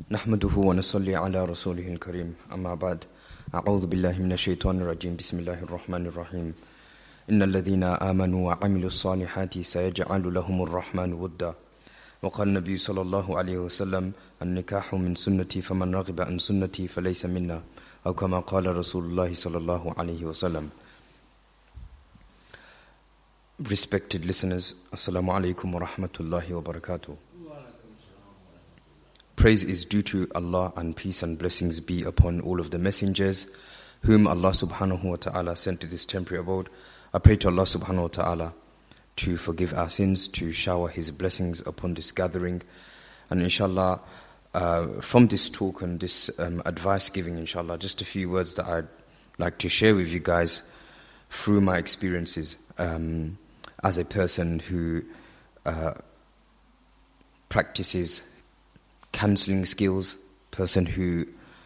نحمده ونصلي على رسوله الكريم أما بعد أعوذ بالله من الشيطان الرجيم بسم الله الرحمن الرحيم إن الذين آمنوا وعملوا الصالحات سيجعل لهم الرحمن ودا وقال النبي صلى الله عليه وسلم النكاح من سنتي فمن رغب عن سنتي فليس منا أو كما قال رسول الله صلى الله عليه وسلم. Respected listeners, Assalamu alaikum wa rahmatullahi wa barakatuh. Praise is due to Allah and peace and blessings be upon all of the messengers whom Allah subhanahu wa ta'ala sent to this temporary abode. I pray to Allah subhanahu wa ta'ala to forgive our sins, to shower His blessings upon this gathering. And inshallah, from this talk and this advice giving, inshallah, just a few words that I'd like to share with you guys through my experiences as a person who practices counseling skills, person who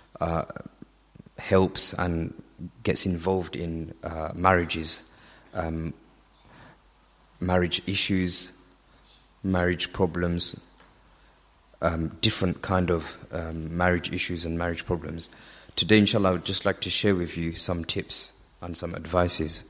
helps and gets involved in marriages, marriage issues, marriage problems, different kind of marriage issues and marriage problems. Today, inshallah, I would just like to share with you some tips and some advices.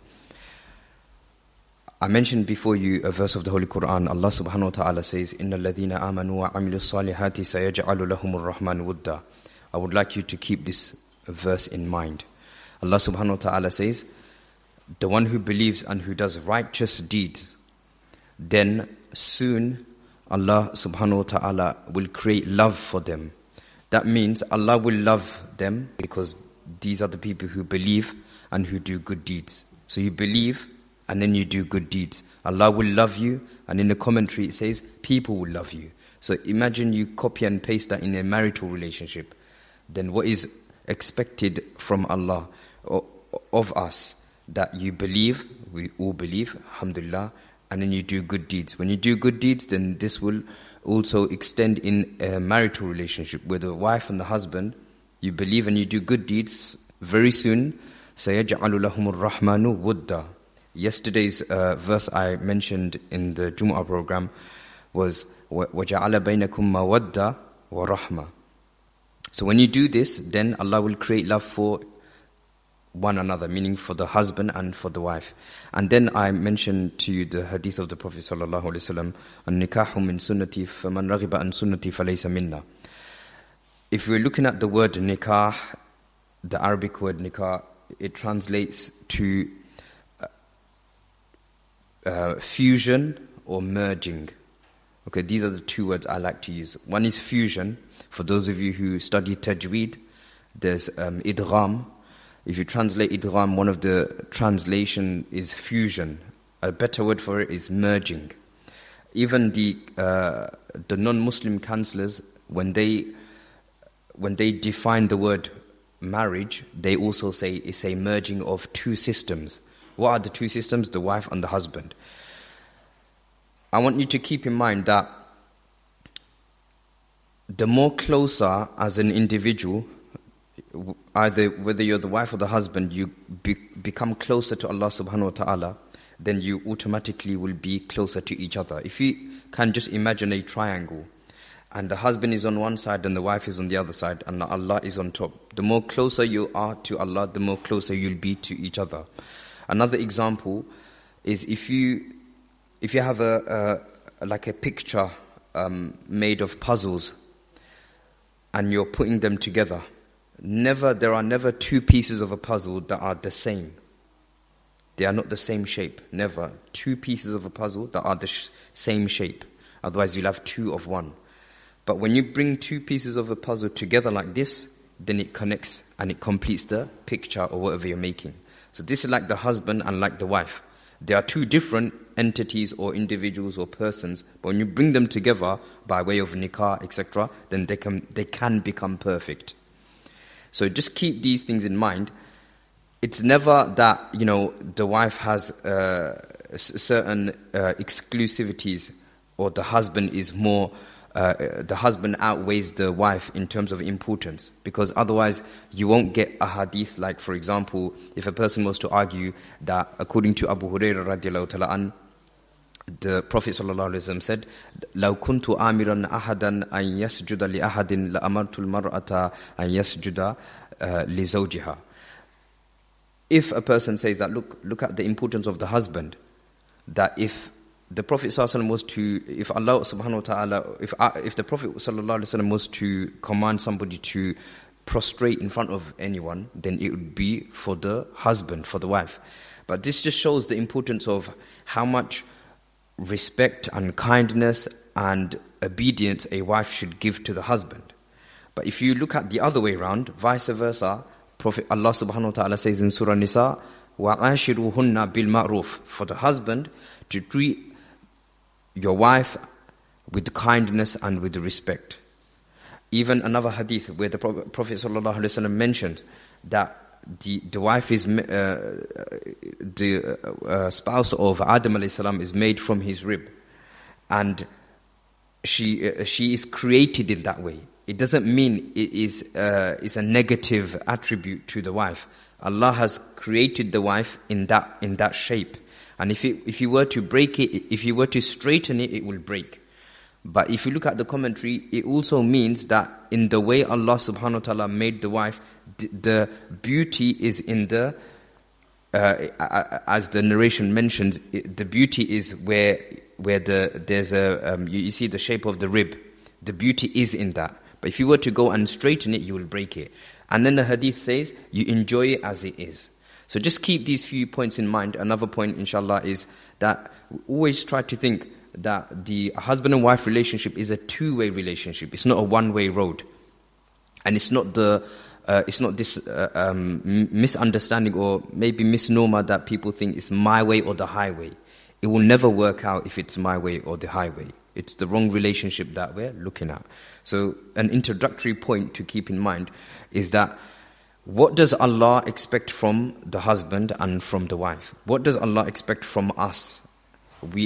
I mentioned before you a verse of the Holy Quran. Allah subhanahu wa ta'ala says, إِنَّ الَّذِينَ آمَنُوا وَعَمِلُوا الصَّالِحَاتِ سَيَجْعَلُ لَهُمُ الرَّحْمَنُ وُدًّا. I would like you to keep this verse in mind. Allah subhanahu wa ta'ala says, the one who believes and who does righteous deeds, then soon Allah subhanahu wa ta'ala will create love for them. That means Allah will love them because these are the people who believe and who do good deeds. So you believe and then you do good deeds. Allah will love you, and in the commentary it says, people will love you. So imagine you copy and paste that in a marital relationship. Then what is expected from Allah, of us, that you believe, we all believe, alhamdulillah, and then you do good deeds. When you do good deeds, then this will also extend in a marital relationship with the wife and the husband. You believe and you do good deeds, very soon, سَيَجْعَلُ لَهُمُ الرَّحْمَنُ وُدًّا. Yesterday's verse I mentioned in the Jumu'ah program was وَجَعَلَ بَيْنَكُمْ مَوَدَّةً وَرَحْمَةً. So when you do this, then Allah will create love for one another, meaning for the husband and for the wife. And then I mentioned to you the hadith of the Prophet sallallahu alaihi wasallam, النِّكَاحُ مِن سُنَّتِي فَمَنْ رَغِبَ عَنْ سُنَّتِي فَلَيْسَ مِنَّا. If we're looking at the word nikah, the Arabic word nikah, it translates to fusion or merging. Okay, these are the two words I like to use. One is fusion. For those of you who study tajweed, there's idgham. If you translate idgham, one of the translation is fusion. A better word for it is merging. Even the non-Muslim counselors, when they define the word marriage, they also say it's a merging of two systems. What are the two systems? The wife and the husband. I want you to keep in mind that the more closer as an individual, either whether you're the wife or the husband, you become closer to Allah subhanahu wa ta'ala, then you automatically will be closer to each other. If you can just imagine a triangle, and the husband is on one side and the wife is on the other side, and Allah is on top. The more closer you are to Allah, the more closer you'll be to each other. Another example is if you have a picture made of puzzles and you're putting them together. There are never two pieces of a puzzle that are the same. They are not the same shape. Never two pieces of a puzzle that are the same shape. Otherwise you'll have two of one. But when you bring two pieces of a puzzle together like this, then it connects and it completes the picture or whatever you're making. So this is like the husband and like the wife. They are two different entities or individuals or persons, but when you bring them together by way of nikah, etc., then they can become perfect. So just keep these things in mind. It's never that, the wife has certain exclusivities or the husband is more the husband outweighs the wife in terms of importance, because otherwise you won't get a hadith like, for example, if a person was to argue that according to Abu Hurairah radiallahu ta'ala an, the Prophet ﷺ said, لو كنت آمرا أحدا أن يسجد لأحد لأمرت المرأة أن يسجد لزوجها. If a person says that, look at the importance of the husband, that if the Prophet ﷺ was to, if Allah subhanahu wa ta'ala, if the Prophet ﷺ was to command somebody to prostrate in front of anyone, then it would be for the husband, for the wife. But this just shows the importance of how much respect and kindness and obedience a wife should give to the husband. But if you look at the other way around, vice versa, Prophet Allah subhanahu wa ta'ala says in Surah Nisa, وَعَاشِرُهُنَّ بِالْمَعْرُوفِ, for the husband to treat your wife with kindness and with respect. Even another hadith where the Prophet sallallahu alaihi wasallam mentions that the wife is the spouse of Adam alayhi salam is made from his rib, and she is created in that way. It doesn't mean it is a negative attribute to the wife. Allah has created the wife in that shape, and if you were to break it, if you were to straighten it, it will break. But if you look at the commentary, it also means that in the way Allah subhanahu wa ta'ala made the wife, the beauty is in the, as the narration mentions, the beauty is where there's you see the shape of the rib. The beauty is in that. But if you were to go and straighten it, you will break it. And then the hadith says, you enjoy it as it is. So just keep these few points in mind. Another point, inshallah, is that always try to think that the husband and wife relationship is a two-way relationship. It's not a one-way road, and it's not this misunderstanding or maybe misnomer that people think it's my way or the highway. It will never work out if it's my way or the highway. It's the wrong relationship that we're looking at. So an introductory point to keep in mind is that what does Allah expect from the husband and from the wife? What does Allah expect from us? We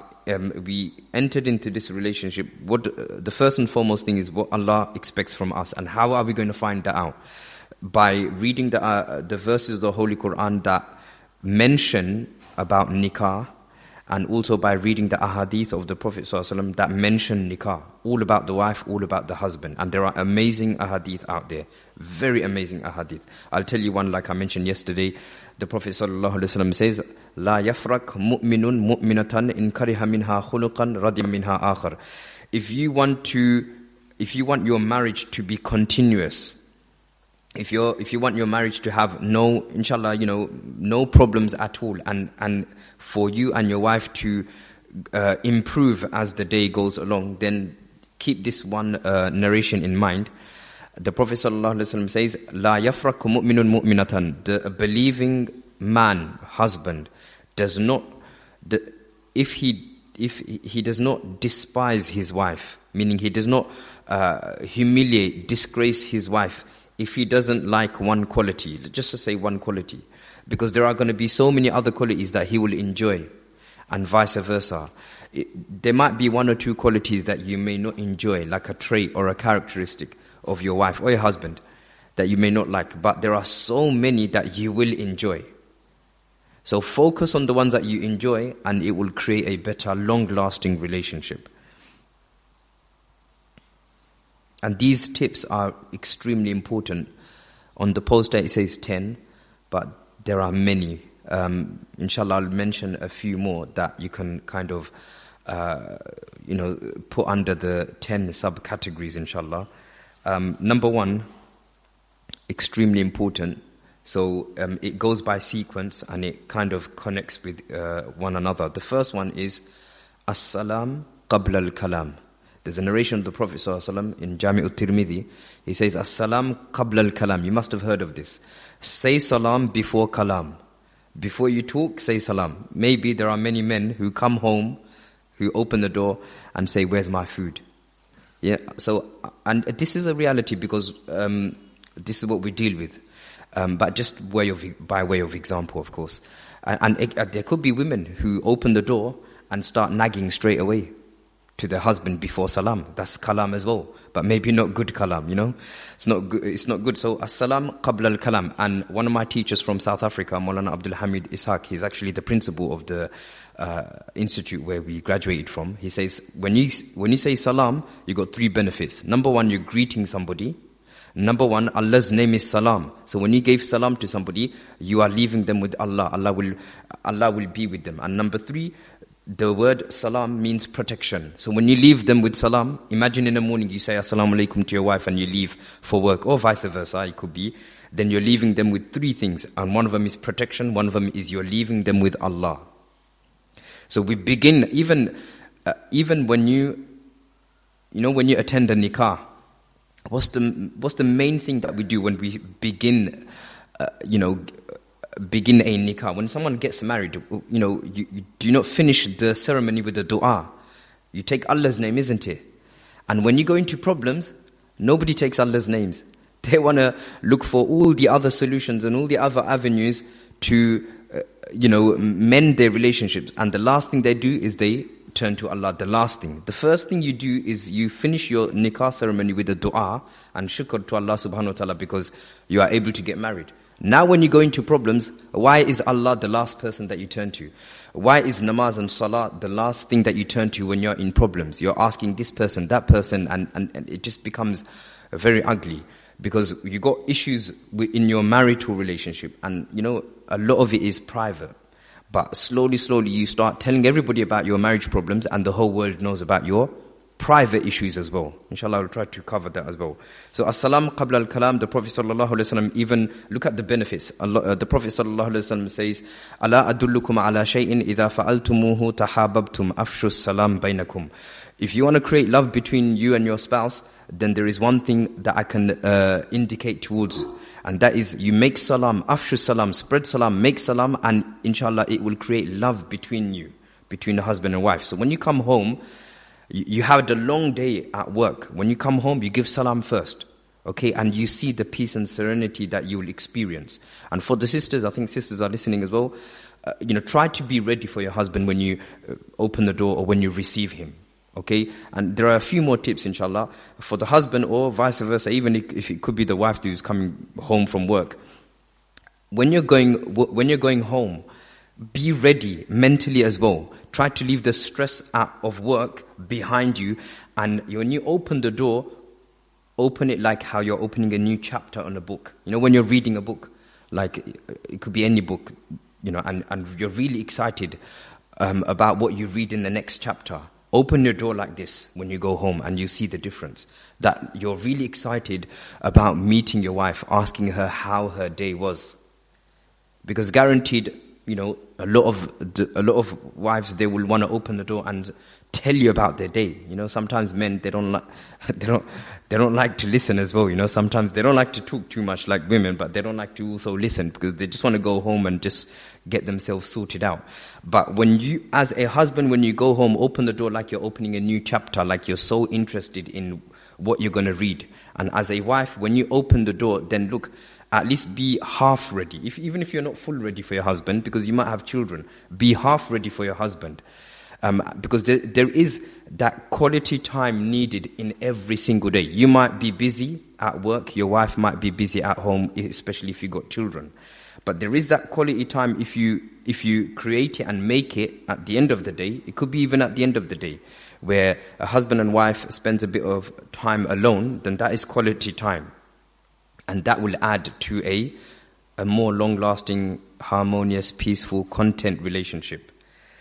entered into this relationship. The first and foremost thing is what Allah expects from us, and how are we going to find that out? By reading the verses of the Holy Quran that mention about nikah, and also by reading the ahadith of the Prophet ﷺ that mention nikah, all about the wife, all about the husband. And there are amazing ahadith out there, very amazing ahadith. I'll tell you one like I mentioned yesterday. The Prophet ﷺ says, لا يفرق مؤمن مؤمنة إن كره منها خلقا رضي منها آخر. If you want your marriage to be continuous, if you want your marriage to have no, inshallah, no problems at all, and for you and your wife to improve as the day goes along, then keep this one narration in mind. The Prophet ﷺ says, "La yafraku mu'minun mu'minatan." The believing man, husband, does not, if he does not despise his wife, meaning he does not humiliate, disgrace his wife, if he doesn't like one quality, just to say one quality, because there are going to be so many other qualities that he will enjoy, and vice versa. There might be one or two qualities that you may not enjoy, like a trait or a characteristic of your wife or your husband that you may not like, but there are so many that you will enjoy. So focus on the ones that you enjoy, and it will create a better, long-lasting relationship. And these tips are extremely important. On the poster it says 10, but there are many. Inshallah, I'll mention a few more that you can kind of, put under the 10 subcategories, inshallah. Number one, extremely important. So it goes by sequence and it kind of connects with one another. The first one is As-salam qabla al-kalam. There's a narration of the Prophet ﷺ in Jami' al-Tirmidhi. He says, As-salam qabla al-kalam. You must have heard of this. Say salam before kalam. Before you talk, say salam. Maybe there are many men who come home, who open the door and say, where's my food? Yeah. So, and this is a reality because this is what we deal with. But just by way of example, of course. And there could be women who open the door and start nagging straight away. to their husband before salam. That's kalam as well, but maybe not good kalam, you know. It's not good. So as-salam qabla al-kalam. And one of my teachers from South Africa, Maulana Abdul Hamid Ishaq, he's actually the principal of the institute where we graduated from. He says, when you say salam, you got 3 benefits. Number 1, you're greeting somebody. Number 1, Allah's name is salam. So when you gave salam to somebody, you are leaving them with Allah. Allah will be with them. And number 3, the word salam means protection. So when you leave them with salam, imagine in the morning you say assalamu alaikum to your wife and you leave for work, or vice versa, it could be. Then you're leaving them with 3 things. And one of them is protection, one of them is you're leaving them with Allah. So we begin, even when you attend a nikah, what's the main thing that we do when we begin a nikah? When someone gets married, you do not finish the ceremony with a dua. You take Allah's name, isn't it? And when you go into problems, nobody takes Allah's names. They want to look for all the other solutions and all the other avenues to mend their relationships. And the last thing they do is they turn to Allah. The last thing. The first thing you do is you finish your nikah ceremony with a dua and shukr to Allah subhanahu wa ta'ala because you are able to get married. Now when you go into problems, why is Allah the last person that you turn to? Why is namaz and salah the last thing that you turn to when you're in problems? You're asking this person, that person, and it just becomes very ugly. Because you got issues in your marital relationship, and a lot of it is private. But slowly you start telling everybody about your marriage problems, and the whole world knows about your private issues as well. Inshallah, I'll try to cover that as well. So, as-salam qabla al-kalam, the Prophet sallallahu alaihi wasallam, even look at the benefits. The Prophet sallallahu alaihi wasallam says, "Ala adullukum ala shay'in idha fa'altumuhu tahabbtum afshu salam bainakum." If you want to create love between you and your spouse, then there is one thing that I can indicate towards, and that is you make salam, afshu salam, spread salam, make salam, and inshallah it will create love between you, between the husband and wife. So when you come home, you had a long day at work. When you come home, you give salam first, okay, and you see the peace and serenity that you will experience. And for the sisters, I think sisters are listening as well, try to be ready for your husband when you open the door or when you receive him. Okay, and there are a few more tips, inshallah, for the husband or vice versa, even if it could be the wife who's coming home from work. When you're going home, be ready mentally as well. Try to leave the stress of work behind you, and when you open the door, open it like how you're opening a new chapter on a book. When you're reading a book, like it could be any book, and you're really excited about what you read in the next chapter. Open your door like this when you go home, and you see the difference. That you're really excited about meeting your wife, asking her how her day was. Because guaranteed, a lot of wives, they will want to open the door and tell you about their day. Sometimes men, they don't like to listen as well. Sometimes they don't like to talk too much like women, but they don't like to also listen because they just want to go home and just get themselves sorted out. But when you, as a husband, when you go home, open the door like you're opening a new chapter, like you're so interested in what you're going to read. And as a wife, when you open the door, then look, at least be half ready. Even if you're not full ready for your husband, because you might have children, be half ready for your husband. Because there is that quality time needed in every single day. You might be busy at work, your wife might be busy at home, especially if you got children. But there is that quality time if you create it and make it at the end of the day. It could be even at the end of the day, where a husband and wife spends a bit of time alone, then that is quality time. And that will add to a more long-lasting, harmonious, peaceful, content relationship.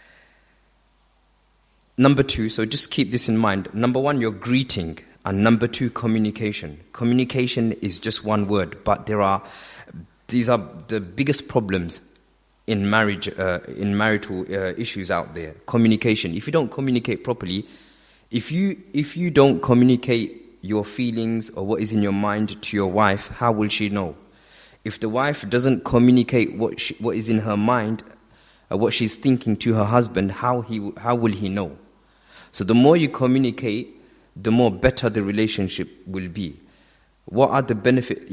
Number 2, so just keep this in mind. Number 1, your greeting. And number 2, communication. Communication is just one word, but these are the biggest problems in marriage, in marital issues out there. Communication. If you don't communicate properly, if you don't communicate your feelings or what is in your mind to your wife, how will she know? If the wife doesn't communicate what is in her mind, what she's thinking to her husband, how will he know? So the more you communicate, the more better the relationship will be. What are the benefits?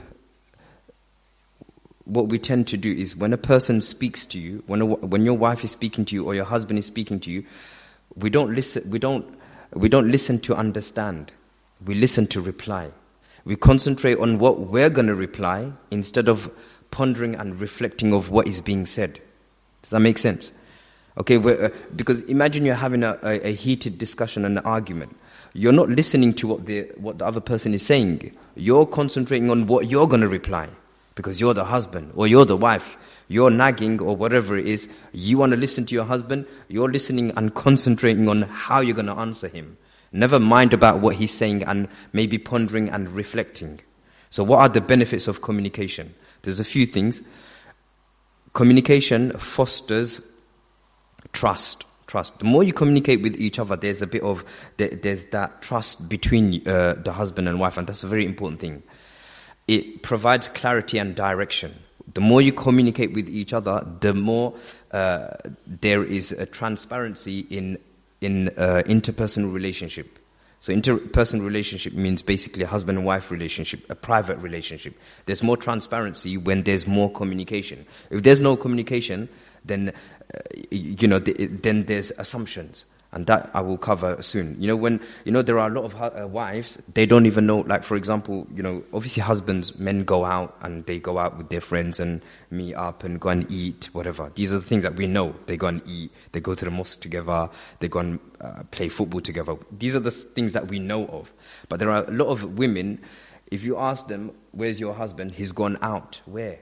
What we tend to do is when a person speaks to you, when your wife is speaking to you or your husband is speaking to you, we don't listen. We don't we don't listen to understand. We listen to reply. We concentrate on what we're going to reply instead of pondering and reflecting of what is being said. Does that make sense? Okay, because imagine you're having a heated discussion and an argument. You're not listening to what the other person is saying. You're concentrating on what you're going to reply because you're the husband or you're the wife. You're nagging or whatever it is. You want to listen to your husband. You're listening and concentrating on how you're going to answer him. Never mind about what he's saying and maybe pondering and reflecting. So what are the benefits of communication? There's a few things. Communication fosters trust. The more you communicate with each other, there's a bit of, there's that trust between the husband and wife, and that's a very important thing. It provides clarity and direction. The more you communicate with each other, the more there is a transparency in interpersonal relationship. So interpersonal relationship means basically a husband and wife relationship, a private relationship. There's more transparency when there's more communication. If there's no communication, then then there's assumptions, and that I will cover soon. When there are a lot of wives, they don't even know. Like for example, obviously men go out and they go out with their friends and meet up and go and eat, whatever. These are the things that we know. They go and eat. They go to the mosque together. They go and play football together. These are the things that we know of. But there are a lot of women. If you ask them, "Where's your husband?" He's gone out. Where?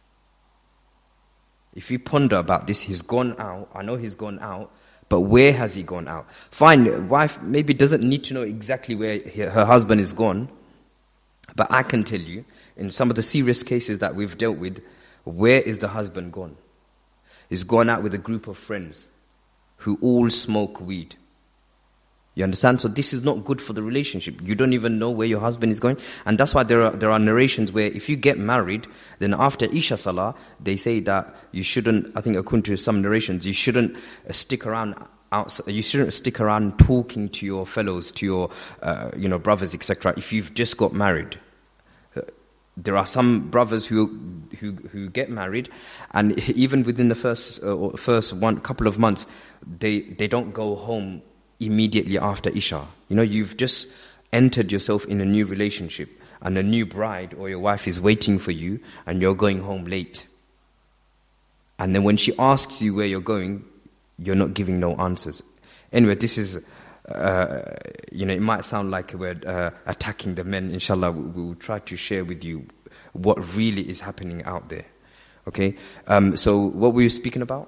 If you ponder about this, he's gone out. I know he's gone out, but where has he gone out? Fine, wife maybe doesn't need to know exactly where her husband is gone, but I can tell you, in some of the serious cases that we've dealt with, where is the husband gone? He's gone out with a group of friends who all smoke weed. You understand? So this is not good for the relationship. You don't even know where your husband is going. And that's why there are narrations where if you get married, then after Isha Salah, they say that you shouldn't, I think according to some narrations, you shouldn't stick around outside, you shouldn't stick around talking to your fellows, to your brothers, etc. if you've just got married. There are some brothers who get married, and even within the first couple of months, they don't go home immediately after Isha. You've just entered yourself in a new relationship, and a new bride or your wife is waiting for you, and you're going home late. And then when she asks you where you're going, you're not giving no answers. Anyway, this is, it might sound like we're attacking the men. Inshallah, we will try to share with you what really is happening out there. Okay? So what were you speaking about?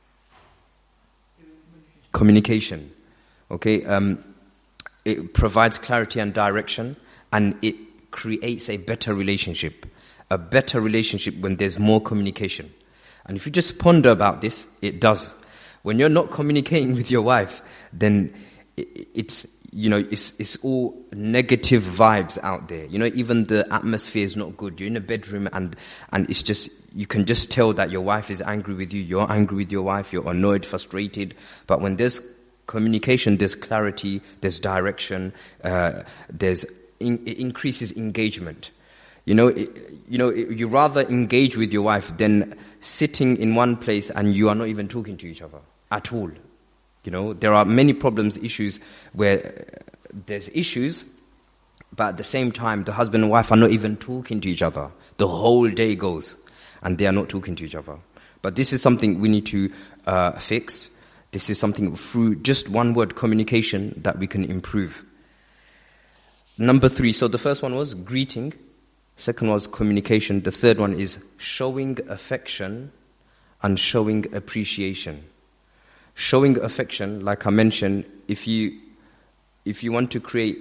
Communication. Okay, it provides clarity and direction, and it creates a better relationship when there's more communication. And if you just ponder about this, it does. When you're not communicating with your wife, then it's all negative vibes out there. Even the atmosphere is not good. You're in a bedroom and it's just, you can just tell that your wife is angry with you. You're angry with your wife. You're annoyed, frustrated. But when there's communication, there's clarity, there's direction, it increases engagement. You rather engage with your wife than sitting in one place and you are not even talking to each other at all. There are many problems, issues where there's issues, but at the same time, the husband and wife are not even talking to each other. The whole day goes and they are not talking to each other. But this is something we need to fix. This is something through just one word, communication, that we can improve. Number 3, so the first one was greeting. Second was communication. The third one is showing affection and showing appreciation. Showing affection, like I mentioned, if you want to create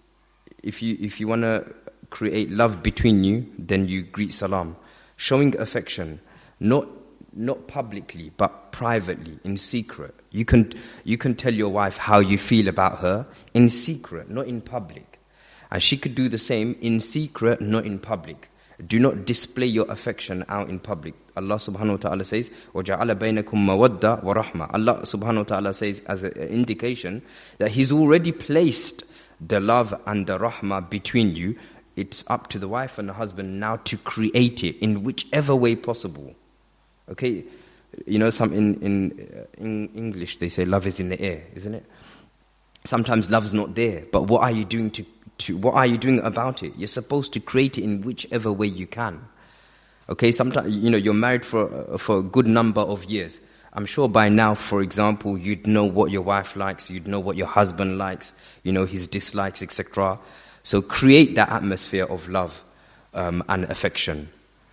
love between you, then you greet salam. Showing affection, not publicly, but privately, in secret. You can tell your wife how you feel about her in secret, not in public. And she could do the same in secret, not in public. Do not display your affection out in public. Allah subhanahu wa ta'ala says, وَجَعَلَ بَيْنَكُمْ مَوَدَّةً وَرَحْمَةً. Allah subhanahu wa ta'ala says as an indication that He's already placed the love and the rahmah between you. It's up to the wife and the husband now to create it in whichever way possible. Okay, some in English they say love is in the air, isn't it? Sometimes love's not there, but what are you doing what are you doing about it? You're supposed to create it in whichever way you can. Okay, sometimes, you're married for a good number of years. I'm sure by now, for example, you'd know what your wife likes, you'd know what your husband likes, his dislikes, etc. So create that atmosphere of love and affection.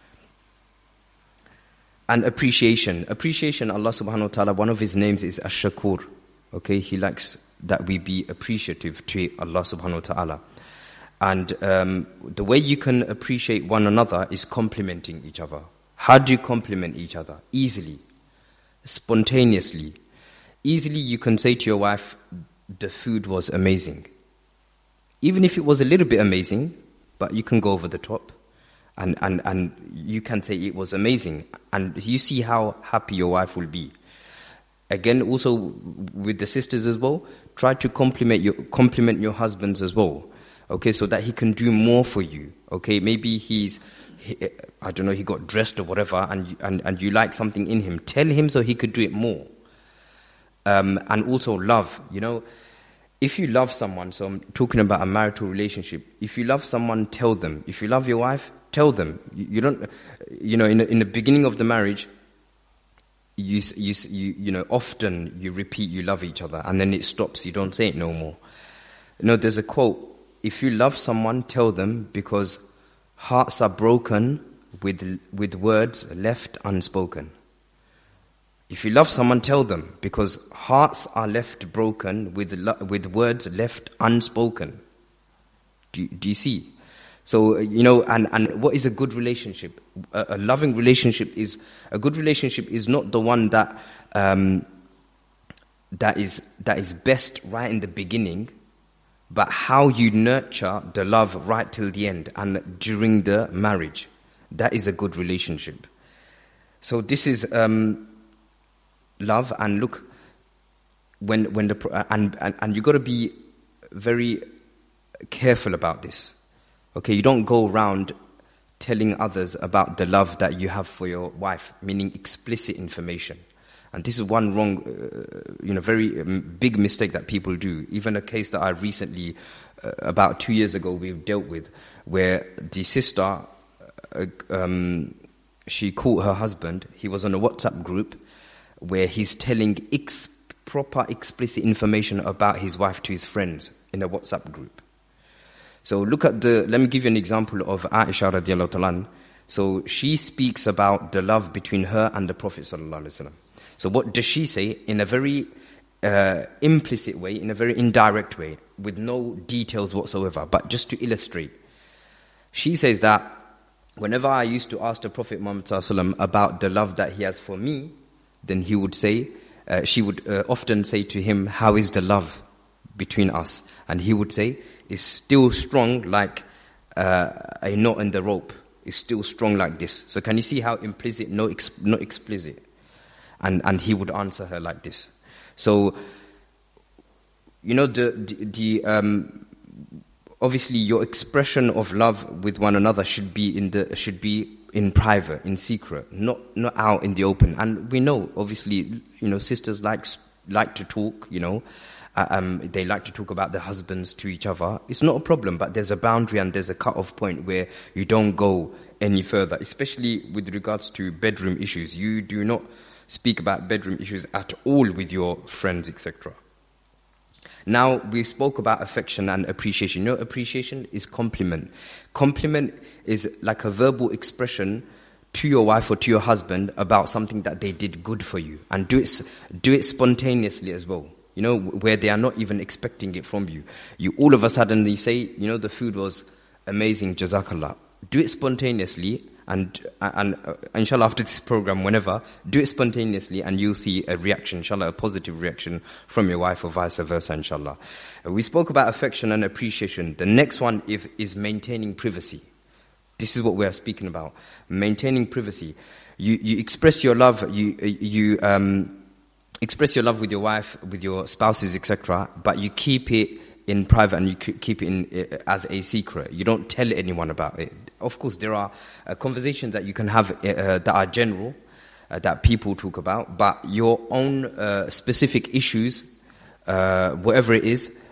And appreciation. Appreciation, Allah subhanahu wa ta'ala, one of his names is Ash-Shakur. Okay, he likes that we be appreciative to Allah subhanahu wa ta'ala. And the way you can appreciate one another is complimenting each other. How do you compliment each other? Easily. Spontaneously. Easily you can say to your wife, the food was amazing. Even if it was a little bit amazing, but you can go over the top. And you can say it was amazing. And you see how happy your wife will be. Again, also with the sisters as well, try to compliment your husbands as well. Okay, so that he can do more for you. Okay, maybe he got dressed or whatever, and you like something in him. Tell him so he could do it more. And also love. If you love someone, so I'm talking about a marital relationship. If you love someone, tell them. If you love your wife, tell them. You don't. In the beginning of the marriage, often you repeat you love each other, and then it stops. You don't say it no more. There's a quote. If you love someone, tell them, because hearts are broken with words left unspoken. If you love someone, tell them, because hearts are left broken with words left unspoken. Do you see? So, and what is a good relationship? A loving relationship is not the one that is best right in the beginning, but how you nurture the love right till the end and during the marriage. That is a good relationship. So this is love. And look, when you got to be very careful about this. Okay, you don't go around telling others about the love that you have for your wife, meaning explicit information. And this is one wrong, very big mistake that people do. Even a case that I recently, about 2 years ago, we've dealt with, where the sister, she caught her husband. He was on a WhatsApp group where he's telling proper explicit information about his wife to his friends in a WhatsApp group. So let me give you an example of Aisha radiallahu ta'ala. So she speaks about the love between her and the Prophet sallallahu alaihi wasallam. So what does she say? In a very implicit way, in a very indirect way, with no details whatsoever, but just to illustrate. She says that whenever I used to ask the Prophet Muhammad sallallahu alaihi wasallam about the love that he has for me, then he would say, she would often say to him, how is the love between us? And he would say, it's still strong like a knot in the rope. It's still strong like this. So can you see how implicit, not explicit? And he would answer her like this. So, obviously your expression of love with one another should be in private, in secret, not out in the open. And we know, obviously, sisters like to talk, they like to talk about their husbands to each other. It's not a problem, but there's a boundary and there's a cut-off point where you don't go any further, especially with regards to bedroom issues. You do not speak about bedroom issues at all with your friends, etc. Now, we spoke about affection and appreciation. Appreciation is compliment. Compliment is like a verbal expression to your wife or to your husband about something that they did good for you. And do it spontaneously as well. Where they are not even expecting it from you. You all of a sudden, you say, the food was amazing, Jazakallah. Do it spontaneously, and inshallah, after this program, whenever, do it spontaneously, and you'll see a reaction, inshallah, a positive reaction from your wife or vice versa, inshallah. We spoke about affection and appreciation. The next one is maintaining privacy. This is what we are speaking about. Maintaining privacy. You express your love, express your love with your wife, with your spouses, etc., but you keep it in private and you keep it as a secret. You don't tell anyone about it. Of course, there are conversations that you can have that are general, that people talk about, but your own specific issues, whatever it is,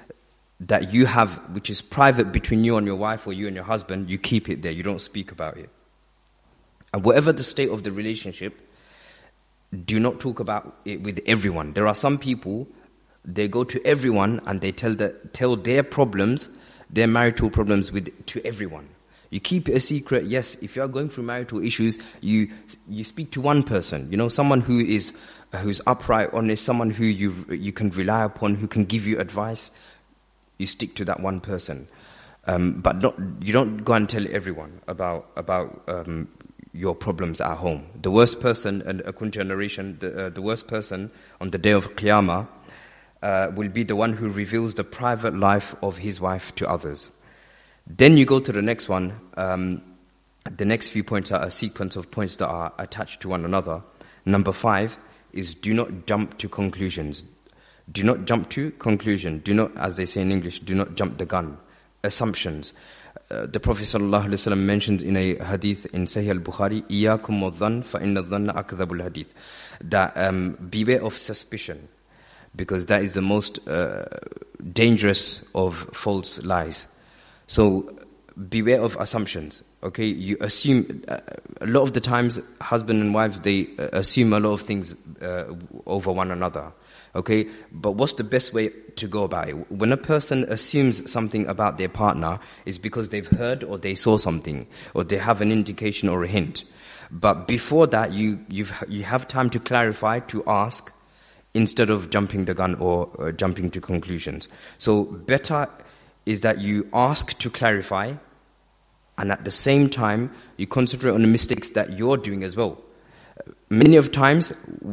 that you have, which is private between you and your wife or you and your husband, you keep it there. You don't speak about it. And whatever the state of the relationship, do not talk about it with everyone. There are some people, they go to everyone and they tell their problems, their marital problems to everyone. You keep it a secret. Yes, if you are going through marital issues, you speak to one person. Someone who's upright, honest, someone who you can rely upon, who can give you advice. You stick to that one person, but you don't go and tell everyone about your problems at home. The worst person, and according to a narration, the worst person on the day of Qiyamah will be the one who reveals the private life of his wife to others. Then you go to the next one. The next few points are a sequence of points that are attached to one another. Number 5 is do not jump to conclusions. Do not jump to conclusion. Do not, as they say in English, do not jump the gun. Assumptions. The Prophet ﷺ mentions in a hadith in Sahih al-Bukhari, إِيَّاكُمْ وَالظَّنَّ فَإِنَّ الظَّنَّ أَكْذَبُ الْحَدِيثِ, that beware of suspicion, because that is the most dangerous of false lies. So beware of assumptions. Okay, you assume a lot of the times, husband and wives, they assume a lot of things over one another. Okay, but what's the best way to go about it? When a person assumes something about their partner, it's because they've heard or they saw something, or they have an indication or a hint. But before that, you have time to clarify, to ask, instead of jumping the gun or jumping to conclusions. So better is that you ask to clarify, and at the same time, you concentrate on the mistakes that you're doing as well. Many of times,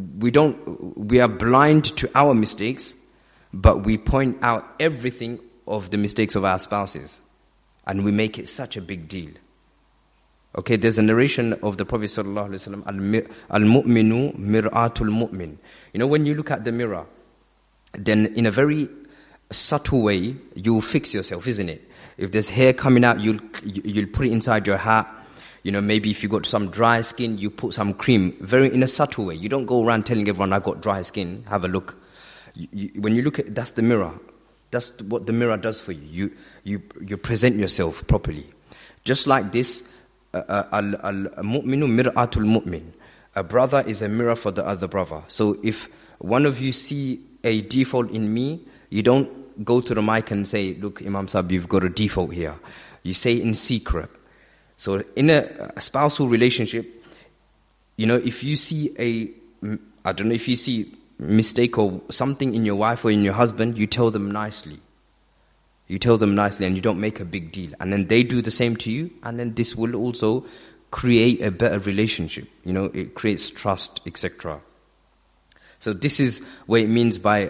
we are blind to our mistakes, but we point out everything of the mistakes of our spouses, and we make it such a big deal. Okay, there's a narration of the Prophet ﷺ, al-mu'minu mir'atul mu'min. When you look at the mirror, then in a very subtle way, you'll fix yourself, isn't it? If there's hair coming out, you'll put it inside your hat. Maybe if you got some dry skin, you put some cream, very in a subtle way. You don't go around telling everyone, I got dry skin, have a look. When you look at, that's the mirror. That's what the mirror does for you. You present yourself properly. Just like this, al-mu'minu mir'atul mu'min. A brother is a mirror for the other brother. So if one of you see a default in me, you don't go to the mic and say, look, Imam Sahib, you've got a default here. You say in secret. So in a spousal relationship, if you see if you see mistake or something in your wife or in your husband, you tell them nicely. You tell them nicely and you don't make a big deal. And then they do the same to you, and then this will also create a better relationship. It creates trust, etc. So this is what it means by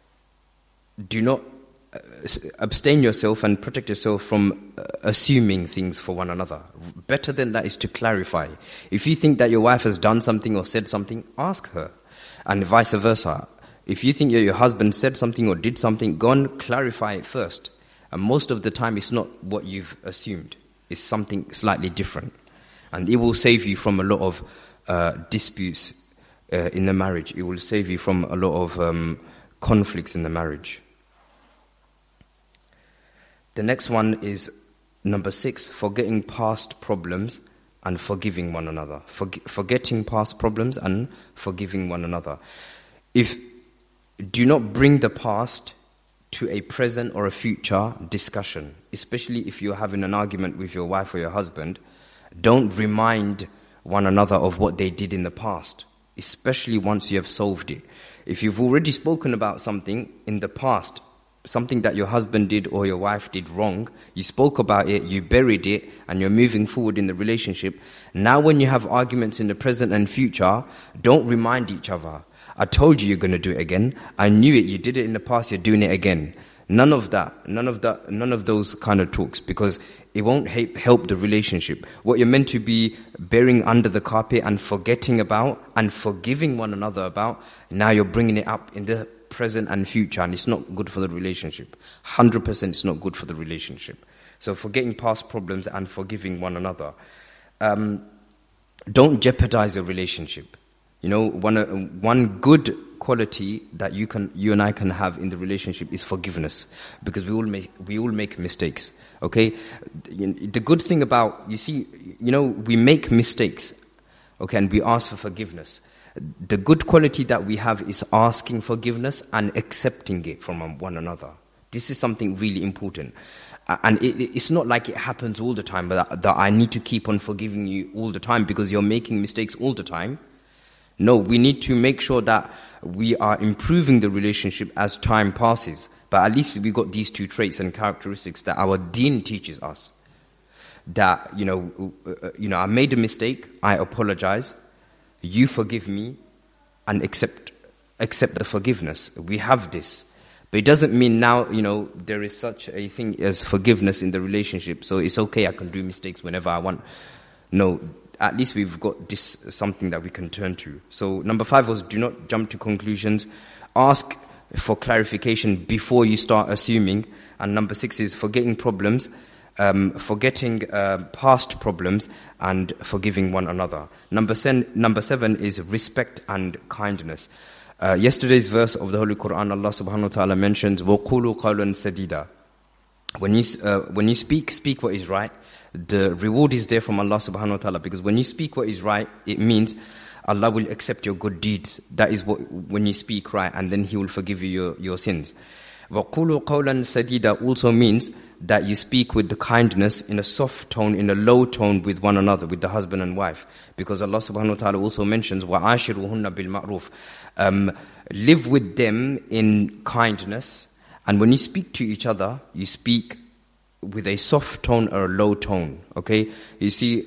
do not abstain yourself and protect yourself from assuming things for one another. Better than that is to clarify. If you think that your wife has done something or said something, ask her. And vice versa. If you think that your husband said something or did something, go and clarify it first. And most of the time it's not what you've assumed. It's something slightly different. And it will save you from a lot of disputes in the marriage. It will save you from a lot of conflicts in the marriage. The next one is number 6, forgetting past problems and forgiving one another. Forgetting past problems and forgiving one another. Do not bring the past to a present or a future discussion, especially if you're having an argument with your wife or your husband. Don't remind one another of what they did in the past, especially once you have solved it. If you've already spoken about something in the past, something that your husband did or your wife did wrong, you spoke about it, you buried it, and you're moving forward in the relationship. Now when you have arguments in the present and future, don't remind each other. I told you you're going to do it again. I knew it. You did it in the past. You're doing it again. None of those kind of talks, because it won't help the relationship. What you're meant to be burying under the carpet and forgetting about and forgiving one another about, now you're bringing it up in the present and future, and it's not good for the relationship. 100% it's not good for the relationship. So forgetting past problems and forgiving one another. Don't jeopardize your relationship. You know, one good quality that you and I can have in the relationship is forgiveness, because we all make mistakes. Okay, the good thing about, you see, you know, we make mistakes, okay, and we ask for forgiveness. The good quality that we have is asking forgiveness and accepting it from one another. This is something really important. And it's not like it happens all the time, but that I need to keep on forgiving you all the time because you're making mistakes all the time. No, we need to make sure that we are improving the relationship as time passes. But at least we got these two traits and characteristics that our deen teaches us. That, you know, I made a mistake, I apologize, you forgive me, and accept the forgiveness. We have this. But it doesn't mean now, you know, there is such a thing as forgiveness in the relationship. So it's okay, I can do mistakes whenever I want. No, at least we've got this something that we can turn to. So number 5 was, do not jump to conclusions. Ask for clarification before you start assuming. And number 6 is forgetting problems, forgetting past problems, and forgiving one another. Number 7 is respect and kindness. Yesterday's verse of the Holy Quran, Allah subhanahu wa ta'ala mentions, وَقُولُوا قَوْلًا سَدِيدًا. When you speak what is right, the reward is there from Allah subhanahu wa ta'ala, because when you speak what is right, it means Allah will accept your good deeds. That is when you speak right, and then He will forgive you your sins. وَقُولُوا قَوْلًا سَدِيدًا also means that you speak with the kindness in a soft tone, in a low tone with one another, with the husband and wife. Because Allah subhanahu wa ta'ala also mentions, وَعَاشِرُهُنَّ بِالْمَعْرُوفِ. Live with them in kindness. And when you speak to each other, you speak with a soft tone or a low tone. Okay? You see,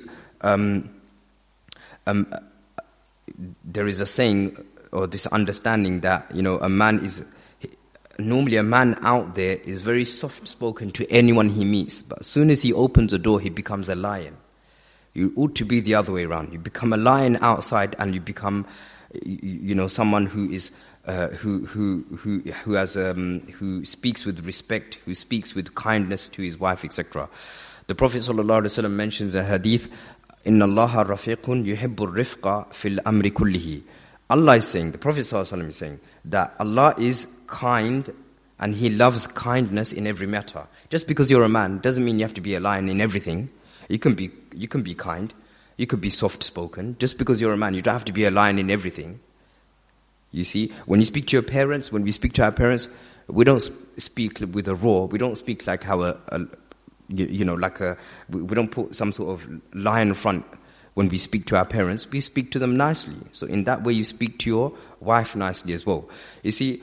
there is a saying, or this understanding that, you know, normally a man out there is very soft-spoken to anyone he meets. But as soon as he opens a door, he becomes a lion. You ought to be the other way around. You become a lion outside, and you become, you know, someone who is who speaks with respect, who speaks with kindness to his wife, etc. The Prophet ﷺ mentions a hadith, "Inna Allaha rafiqun yuhibbu rifqa fil amri kullihi." Allah is saying, the Prophet ﷺ is saying that Allah is kind and He loves kindness in every matter. Just because you're a man doesn't mean you have to be a lion in everything. You can be kind. You could be soft-spoken. Just because you're a man, you don't have to be a lion in everything. You see, when you speak to your parents, when we speak to our parents, we don't speak with a roar. We don't speak like how we don't put some sort of lion front. When we speak to our parents, we speak to them nicely. So in that way, you speak to your wife nicely as well. You see,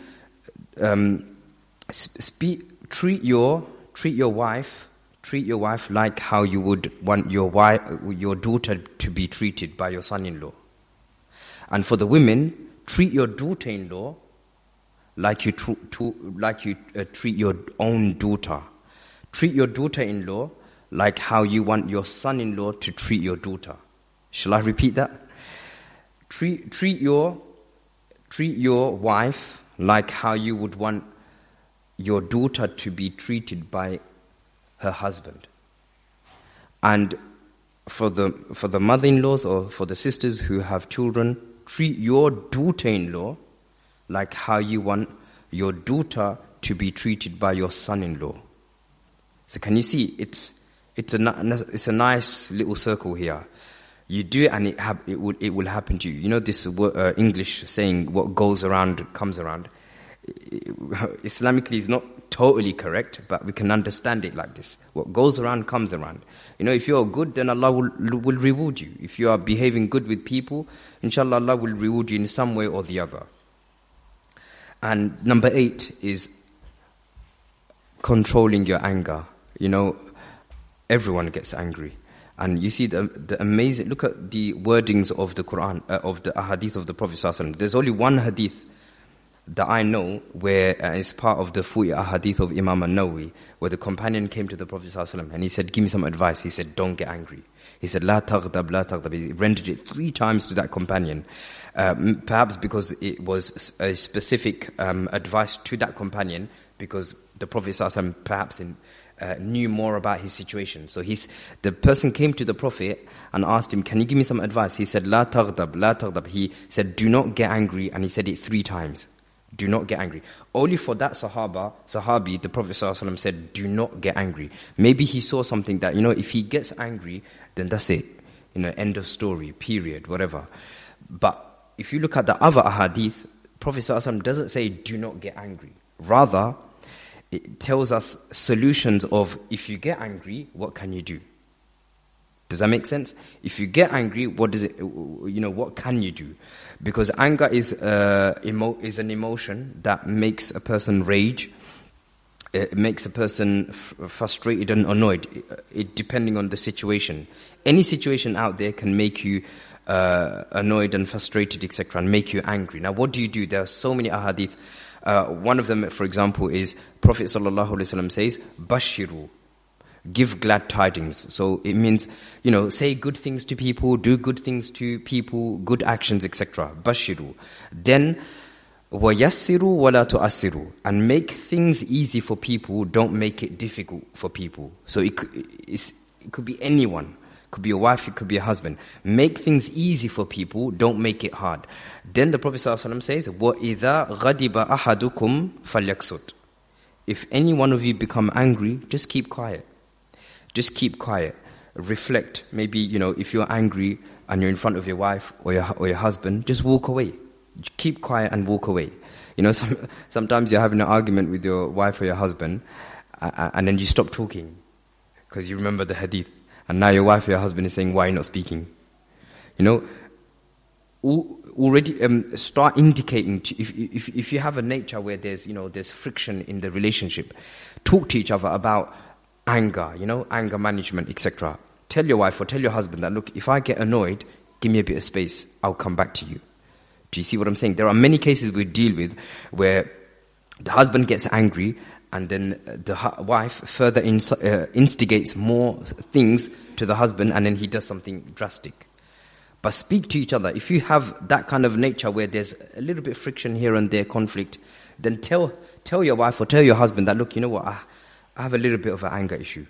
treat your wife like how you would want your daughter to be treated by your son-in-law. And for the women, treat your daughter-in-law like you treat your own daughter. Treat your daughter-in-law like how you want your son-in-law to treat your daughter. Shall I repeat that? Treat your wife like how you would want your daughter to be treated by her husband. And for the mother-in-laws or for the sisters who have children, treat your daughter-in-law like how you want your daughter to be treated by your son-in-law. So can you see? It's a nice little circle here. You do it and it will happen to you. You know this English saying, what goes around comes around. Islamically is not totally correct, but we can understand it like this. What goes around comes around. You know, if you are good, then Allah will reward you. If you are behaving good with people, inshallah, Allah will reward you in some way or the other. And number 8 is controlling your anger. You know, everyone gets angry. And you see the amazing, look at the wordings of the Quran, of the hadith of the Prophet ﷺ. There's only one hadith that I know where it's part of the 40 hadith of Imam al-Nawawi, where the companion came to the Prophet ﷺ and he said, give me some advice. He said, don't get angry. He said, la taghdab, la taghdab. He rendered it 3 times to that companion. Perhaps because it was a specific advice to that companion, because the Prophet ﷺ perhaps knew more about his situation. So the person came to the Prophet and asked him, can you give me some advice? He said, La taghdab, la taghdab. He said, do not get angry, and he said it 3 times. Do not get angry. Only for that Sahabi, the Prophet ﷺ said, do not get angry. Maybe he saw something that, if he gets angry, then that's it. End of story, period, whatever. But if you look at the other ahadith, Prophet ﷺ doesn't say, do not get angry. Rather, it tells us solutions of, if you get angry, what can you do? Does that make sense? If you get angry, what can you do? Because anger is an emotion that makes a person rage. It makes a person frustrated and annoyed, depending on the situation. Any situation out there can make you annoyed and frustrated, etc., and make you angry. Now, what do? There are so many ahadith. One of them, for example, is Prophet ﷺ says, Bashiru, give glad tidings. So it means, say good things to people, do good things to people, good actions, etc. Bashiru. Then, وَيَسِّرُوا وَلَا تُؤَسِّرُوا, and make things easy for people, don't make it difficult for people. So it could be anyone. It could be a wife, it could be a husband. Make things easy for people, don't make it hard. Then the Prophet ﷺ says, وَإِذَا غَضِبَ أَحَدُكُمْ فَلْيَقْسُتْ. If any one of you become angry, just keep quiet. Just keep quiet. Reflect. Maybe, if you're angry and you're in front of your wife or your husband, just walk away. Keep quiet and walk away. Sometimes you're having an argument with your wife or your husband, and then you stop talking because you remember the hadith. And now your wife or your husband is saying, why are you not speaking? Already start indicating if you have a nature where there's friction in the relationship, talk to each other about anger, anger management, etc. Tell your wife or tell your husband that, look, if I get annoyed, give me a bit of space, I'll come back to you. Do you see what I'm saying? There are many cases we deal with where the husband gets angry and then the wife further instigates more things to the husband, and then he does something drastic. But speak to each other. If you have that kind of nature where there's a little bit of friction here and there, conflict, then tell your wife or tell your husband that, look, you know what, I have a little bit of an anger issue.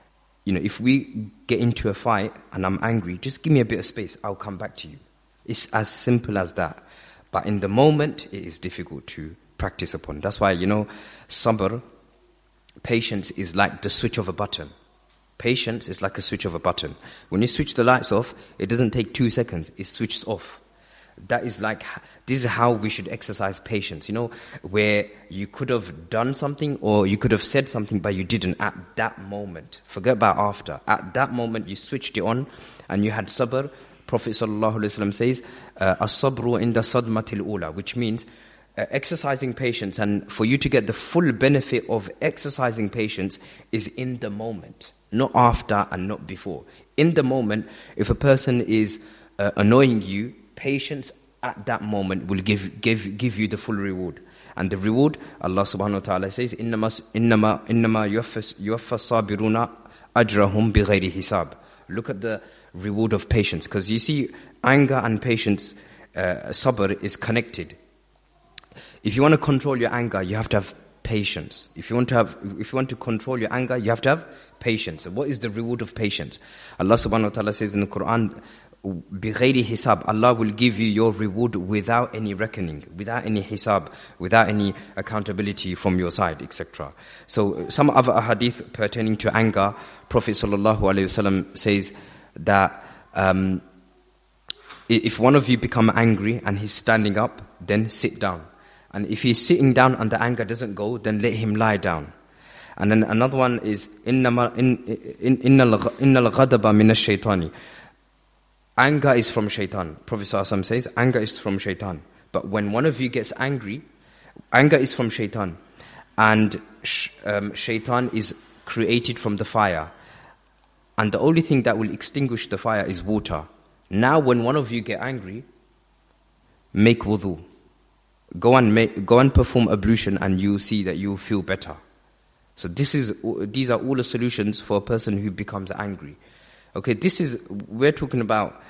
If we get into a fight and I'm angry, just give me a bit of space, I'll come back to you. It's as simple as that. But in the moment, it is difficult to practice upon. That's why, sabr, patience is like the switch of a button. Patience is like a switch of a button. When you switch the lights off, it doesn't take 2 seconds, it switches off. This is how we should exercise patience, where you could have done something or you could have said something, but you didn't at that moment. Forget about after. At that moment, you switched it on and you had sabr. Prophet ﷺ says, as-sabru inda sadmatil ula, which means exercising patience, and for you to get the full benefit of exercising patience is in the moment, not after and not before. In the moment, if a person is annoying you, patience at that moment will give you the full reward. And the reward, Allah subhanahu wa ta'ala says, innama yuwaffa sabiruna ajrahum bighayri hisab. Look at the reward of patience, because you see, anger and patience, sabr, is connected. If you want to control your anger, you have to have patience. If you want to control your anger, you have to have patience. So what is the reward of patience? Allah subhanahu wa ta'ala says in the Quran, bighayri hisab, Allah will give you your reward without any reckoning, without any hisab, without any accountability from your side, etc. So some other ahadith pertaining to anger, Prophet sallallahu alaihi wasallam says that if one of you become angry and he's standing up, then sit down. And if he's sitting down and the anger doesn't go, then let him lie down. And then another one is innal ghadaba min ash-shaytani. Anger is from shaitan. Prophet ﷺ says anger is from shaitan. But when one of you gets angry, anger is from shaitan. And shaitan is created from the fire. And the only thing that will extinguish the fire is water. Now when one of you get angry, make wudu. Go and perform ablution, and you see that you feel better. So these are all the solutions for a person who becomes angry. Okay, we're talking about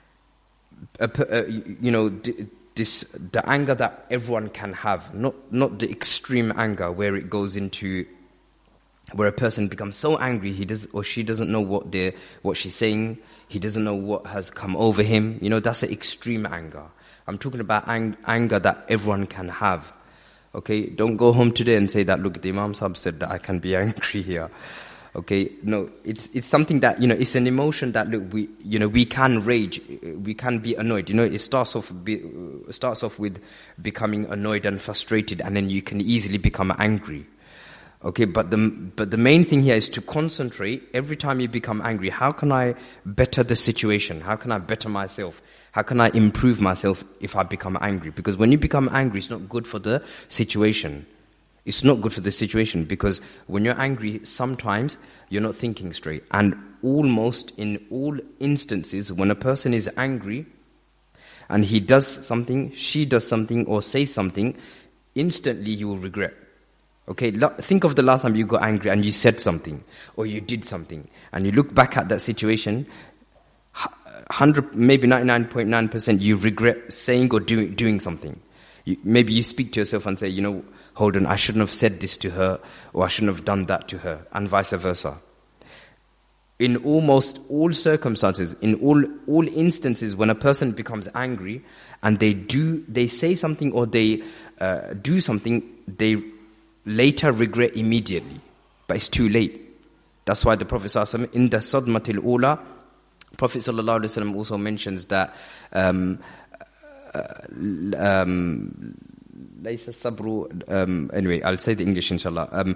the anger that everyone can have, not the extreme anger where it goes into where a person becomes so angry he does or she doesn't know what she's saying, he doesn't know what has come over him. That's an extreme anger. I'm talking about anger that everyone can have. Okay, don't go home today and say that, look, the Imam Sahib said that I can be angry here. Okay, no, it's something that, it's an emotion that, look, we can rage, we can be annoyed. It starts off with becoming annoyed and frustrated, and then you can easily become angry. Okay, but the main thing here is to concentrate every time you become angry. How can I better the situation? How can I better myself? How can I improve myself if I become angry? Because when you become angry, it's not good for the situation. It's not good for the situation because when you're angry, sometimes you're not thinking straight. And almost in all instances, when a person is angry and he does something, she does something, or says something, instantly you will regret. Okay, think of the last time you got angry and you said something or you did something and you look back at that situation, 100, maybe 99.9% you regret saying or doing something. Maybe you speak to yourself and say, hold on, I shouldn't have said this to her, or I shouldn't have done that to her, and vice versa. In almost all circumstances, in all instances, when a person becomes angry and they say something or they do something, they later regret immediately, but it's too late. That's why the Prophet ﷺ, in the Sadmatil Ula, Prophet ﷺ also mentions that Laysa sabru. Anyway, I'll say the English, inshallah.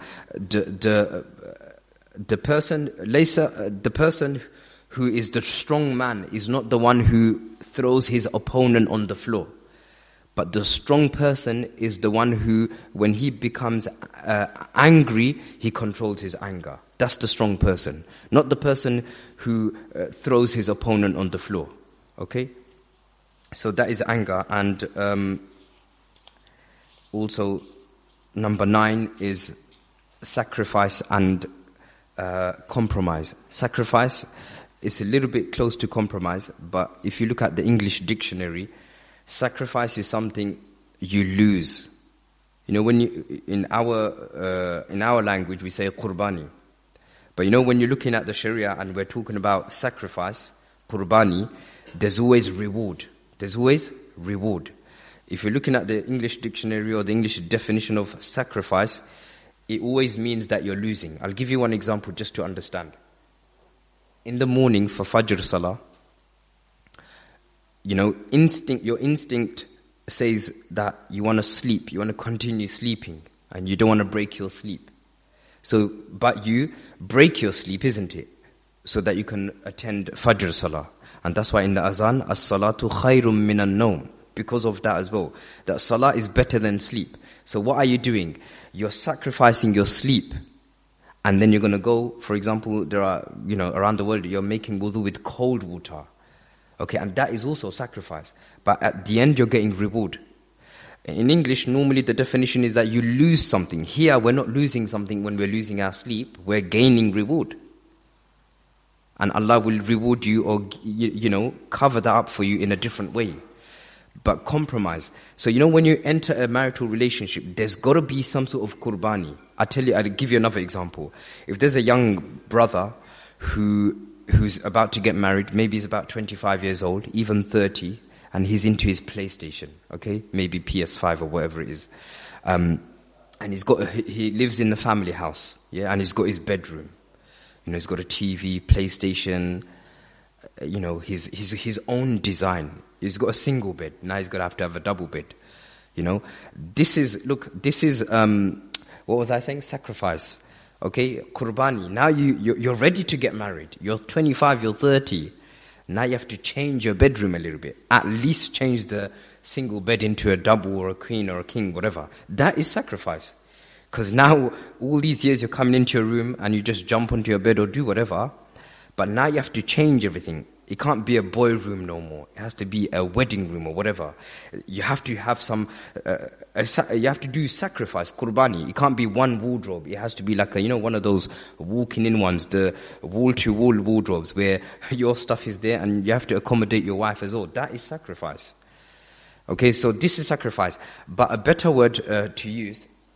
The person who is the strong man is not the one who throws his opponent on the floor. But the strong person is the one who, when he becomes angry, he controls his anger. That's the strong person, not the person who throws his opponent on the floor. Okay? So that is anger. And also, number 9 is sacrifice and compromise. Sacrifice is a little bit close to compromise, but if you look at the English dictionary, sacrifice is something you lose. When you in our language we say qurbani, but when you're looking at the Sharia and we're talking about sacrifice, qurbani, there's always reward. There's always reward. If you're looking at the English dictionary or the English definition of sacrifice, it always means that you're losing. I'll give you one example just to understand. In the morning for Fajr Salah, your instinct says that you want to sleep, you want to continue sleeping, and you don't want to break your sleep. So, but you break your sleep, isn't it? So that you can attend Fajr Salah. And that's why in the Azan, as-salatu khayrum minan nawm. Because of that as well. That Salah is better than sleep. So what are you doing? You're sacrificing your sleep. And then you're going to go, for example, there are, around the world, you're making wudu with cold water. Okay, and that is also sacrifice. But at the end, you're getting reward. In English, normally the definition is that you lose something. Here, we're not losing something when we're losing our sleep. We're gaining reward. And Allah will reward you or, cover that up for you in a different way. But compromise. So, when you enter a marital relationship, there's got to be some sort of qurbani. I'll give you another example. If there's a young brother who's about to get married, maybe he's about 25 years old, even 30, and he's into his PlayStation, okay? Maybe PS5 or whatever it is. And he lives in the family house, yeah, and he's got his bedroom. He's got a TV, PlayStation, his own design. He's got a single bed. Now he's going to have a double bed. This is, what was I saying? Sacrifice. Okay, qurbani. Now you're ready to get married. You're 25, you're 30. Now you have to change your bedroom a little bit. At least change the single bed into a double or a queen or a king, whatever. That is sacrifice. Because now, all these years you're coming into your room and you just jump onto your bed or do whatever. But now you have to change everything. It can't be a boy room no more. It has to be a wedding room or whatever. You have to have you have to do sacrifice, qurbani. It can't be one wardrobe. It has to be like one of those walking-in ones, the wall-to-wall wardrobes where your stuff is there and you have to accommodate your wife as well. That is sacrifice. Okay, so this is sacrifice. But a better word to use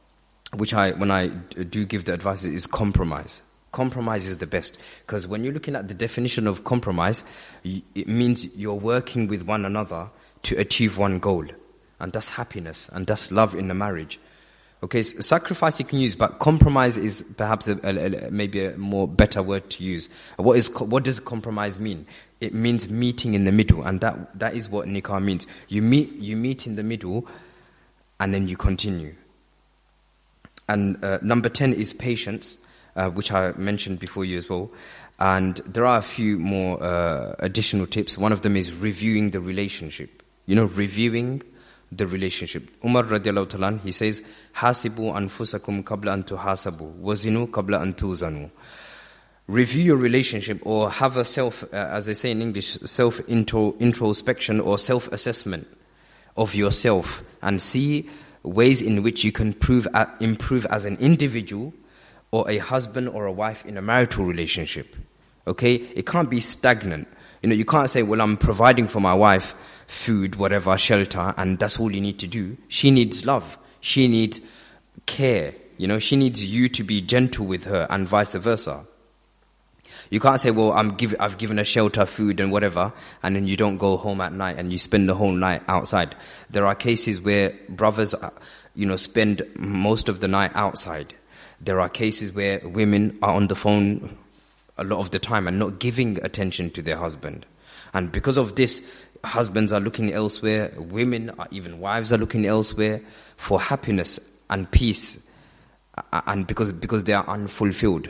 when I do give the advice, is compromise. Compromise is the best, because when you're looking at the definition of compromise, it means you're working with one another to achieve one goal, and that's happiness, and that's love in a marriage. Okay, so sacrifice you can use, but compromise is perhaps maybe a more better word to use. What does compromise mean? It means meeting in the middle, and that is what nikah means. You meet in the middle, and then you continue. And number 10 is patience, which I mentioned before you as well. And there are a few more additional tips. One of them is reviewing the relationship. Reviewing the relationship. Umar radiallahu ta'ala, he says, "Hasibu anfusakum qabla an tuhasabu, wazinu qabla an tuzanu." Review your relationship, or have a as they say in English, introspection or self-assessment of yourself, and see ways in which you can improve as an individual or a husband or a wife in a marital relationship. Okay? It can't be stagnant. You can't say, well, I'm providing for my wife food, whatever, shelter, and that's all you need to do. She needs love. She needs care. She needs you to be gentle with her, and vice versa. You can't say, well, I've given her shelter, food, and whatever, and then you don't go home at night and you spend the whole night outside. There are cases where brothers, spend most of the night outside. There are cases where women are on the phone a lot of the time and not giving attention to their husband. And because of this, husbands are looking elsewhere, even wives are looking elsewhere for happiness and peace, and because they are unfulfilled,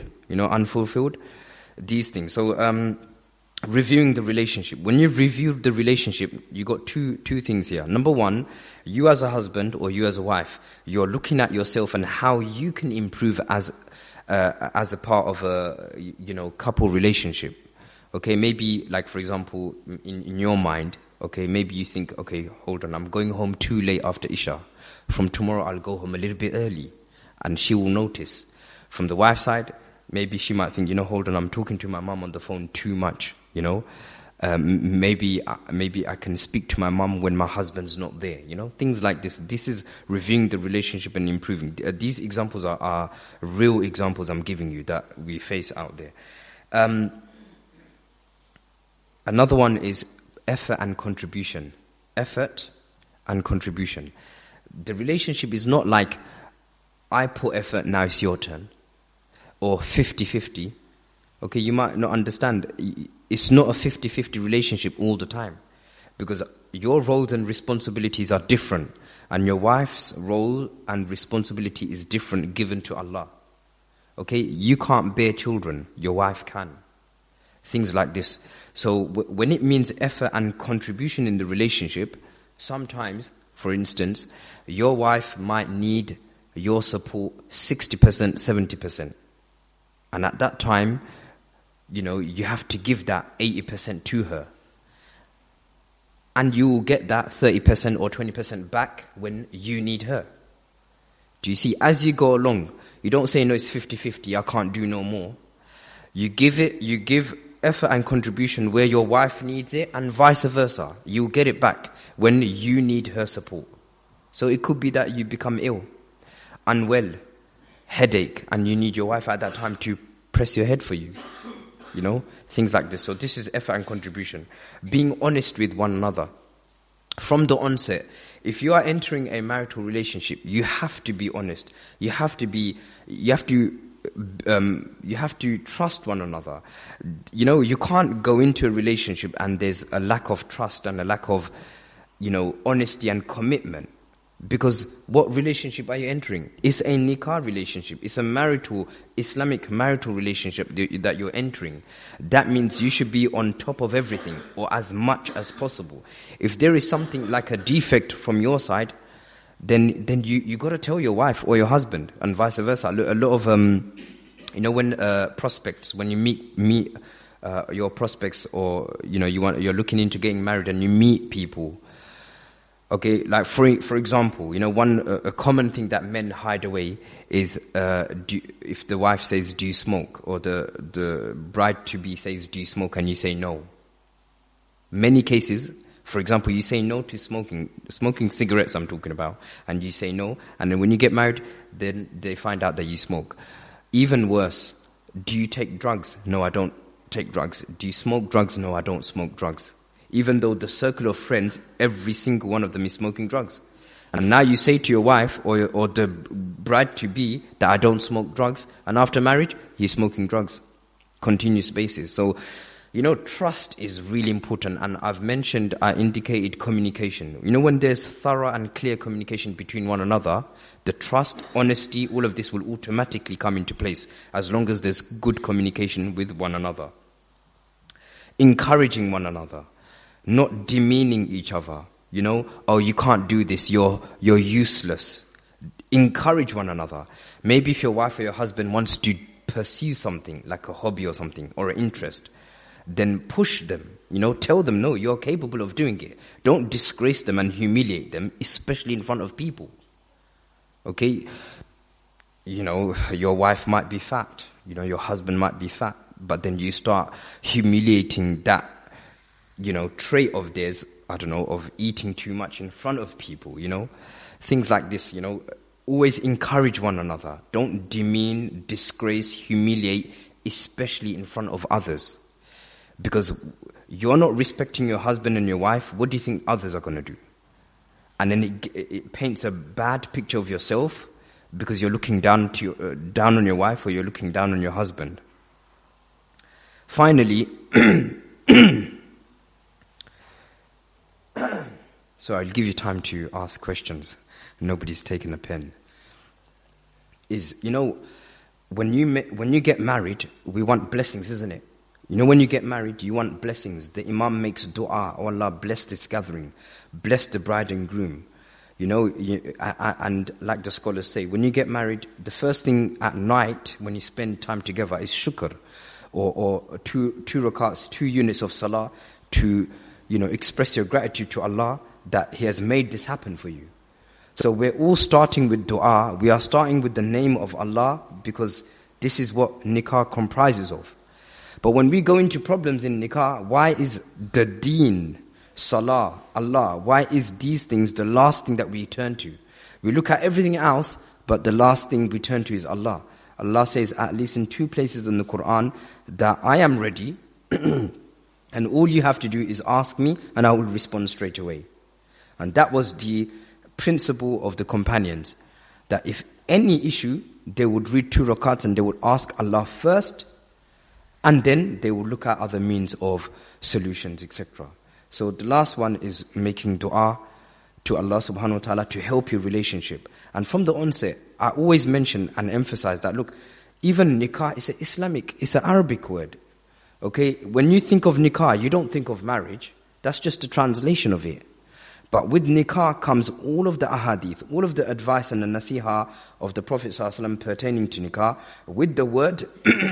these things. So reviewing the relationship. When you review the relationship, you got two things here. Number one, you as a husband or you as a wife, you're looking at yourself and how you can improve as a part of a couple relationship. Okay, maybe like, for example, in your mind, okay, maybe you think, okay, hold on, I'm going home too late after Isha. From tomorrow I'll go home a little bit early, and she will notice. From the wife's side, maybe she might think, hold on, I'm talking to my mom on the phone too much, maybe I can speak to my mom when my husband's not there, things like this. This is reviewing the relationship and improving. These examples are real examples I'm giving you that we face out there. Another one is effort and contribution. Effort and contribution. The relationship is not like, I put effort, now it's your turn. Or 50-50. Okay, you might not understand. It's not a 50-50 relationship all the time. Because your roles and responsibilities are different. And your wife's role and responsibility is different, given to Allah. Okay, you can't bear children. Your wife can. Things like this. So when it means effort and contribution in the relationship, sometimes, for instance, your wife might need your support 60%, 70%. And at that time, you have to give that 80% to her. And you will get that 30% or 20% back when you need her. Do you see? As you go along, you don't say, no, it's 50-50, I can't do no more. You give effort and contribution where your wife needs it, and vice versa. You'll get it back when you need her support. So it could be that you become ill, unwell, headache, and you need your wife at that time to press your head for you. Things like this. So this is effort and contribution. Being honest with one another. From the onset, if you are entering a marital relationship, you have to be honest. You have to trust one another. You can't go into a relationship and there's a lack of trust and a lack of, honesty and commitment. Because what relationship are you entering? It's a nikah relationship. It's a Islamic marital relationship that you're entering. That means you should be on top of everything, or as much as possible. If there is something like a defect from your side, then you got to tell your wife or your husband, and vice versa. A lot of when prospects, when you meet your prospects, or you're looking into getting married and you meet people. Okay, like for example, a common thing that men hide away is if the wife says, "Do you smoke?" or the bride to be says, "Do you smoke?" and you say no. Many cases, For example, you say no to smoking cigarettes I'm talking about, and you say no, and then when you get married, then they find out that you smoke. Even worse, do you take drugs? No, I don't take drugs. Do you smoke drugs? No, I don't smoke drugs. Even though the circle of friends, every single one of them is smoking drugs. And now you say to your wife or the bride-to-be that I don't smoke drugs, and after marriage, he's smoking drugs. Continuous basis. So, trust is really important, and I indicated communication. When there's thorough and clear communication between one another, the trust, honesty, all of this will automatically come into place as long as there's good communication with one another. Encouraging one another, not demeaning each other. Oh, you can't do this, you're useless. Encourage one another. Maybe if your wife or your husband wants to pursue something, like a hobby or something, or an interest, then push them, tell them, no, you're capable of doing it. Don't disgrace them and humiliate them, especially in front of people. Okay? Your wife might be fat, your husband might be fat, but then you start humiliating that, trait of theirs, of eating too much in front of people, Things like this, always encourage one another. Don't demean, disgrace, humiliate, especially in front of others. Because you're not respecting your husband and your wife, what do you think others are going to do? And then it paints a bad picture of yourself because you're looking down on your wife or you're looking down on your husband. Finally, so I'll give you time to ask questions. Nobody's taken a pen. When you get married, we want blessings, isn't it? When you get married, you want blessings. The Imam makes dua, oh Allah, bless this gathering, bless the bride and groom. And like the scholars say, when you get married, the first thing at night when you spend time together is shukr, or two rakats, 2 units of salah to express your gratitude to Allah that He has made this happen for you. So we're all starting with dua. We are starting with the name of Allah because this is what nikah comprises of. But when we go into problems in nikah, why is the deen, salah, Allah, why is these things the last thing that we turn to? We look at everything else, but the last thing we turn to is Allah. Allah says, at least in 2 places in the Quran, that I am ready, and all you have to do is ask me, and I will respond straight away. And that was the principle of the companions, that if any issue, they would read 2 rakats and they would ask Allah first, and then they would look at other means of solutions, etc. So the last one is making dua to Allah subhanahu wa ta'ala to help your relationship. And from the onset, I always mention and emphasize that, look, even nikah is it's an Arabic word. Okay, when you think of nikah, you don't think of marriage. That's just a translation of it. But with nikah comes all of the ahadith, all of the advice and the nasiha of the Prophet ﷺ pertaining to nikah. With the word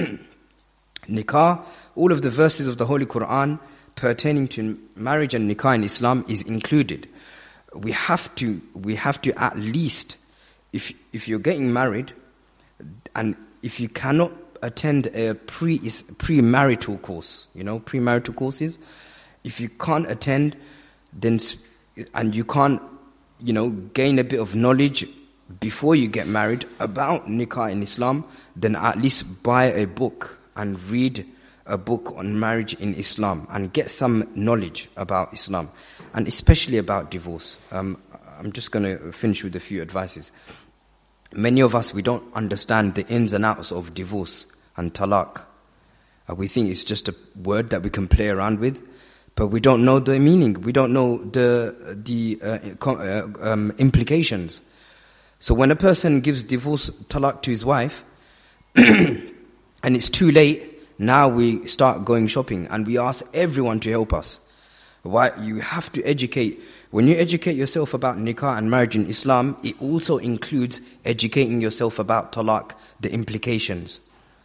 nikah, all of the verses of the Holy Quran pertaining to marriage and nikah in Islam is included. We have to at least, if you're getting married, and if you cannot attend a premarital course, premarital courses, if you can't attend, then, and you can't, gain a bit of knowledge before you get married about nikah in Islam, then at least buy a book and read a book on marriage in Islam and get some knowledge about Islam, and especially about divorce. I'm just going to finish with a few advices. Many of us, we don't understand the ins and outs of divorce and talaq. We think it's just a word that we can play around with, but we don't know the meaning. We don't know the implications. So when a person gives divorce talaq to his wife, and it's too late, now we start going shopping and we ask everyone to help us. Why? You have to educate. When you educate yourself about nikah and marriage in Islam, it also includes educating yourself about talaq, the implications,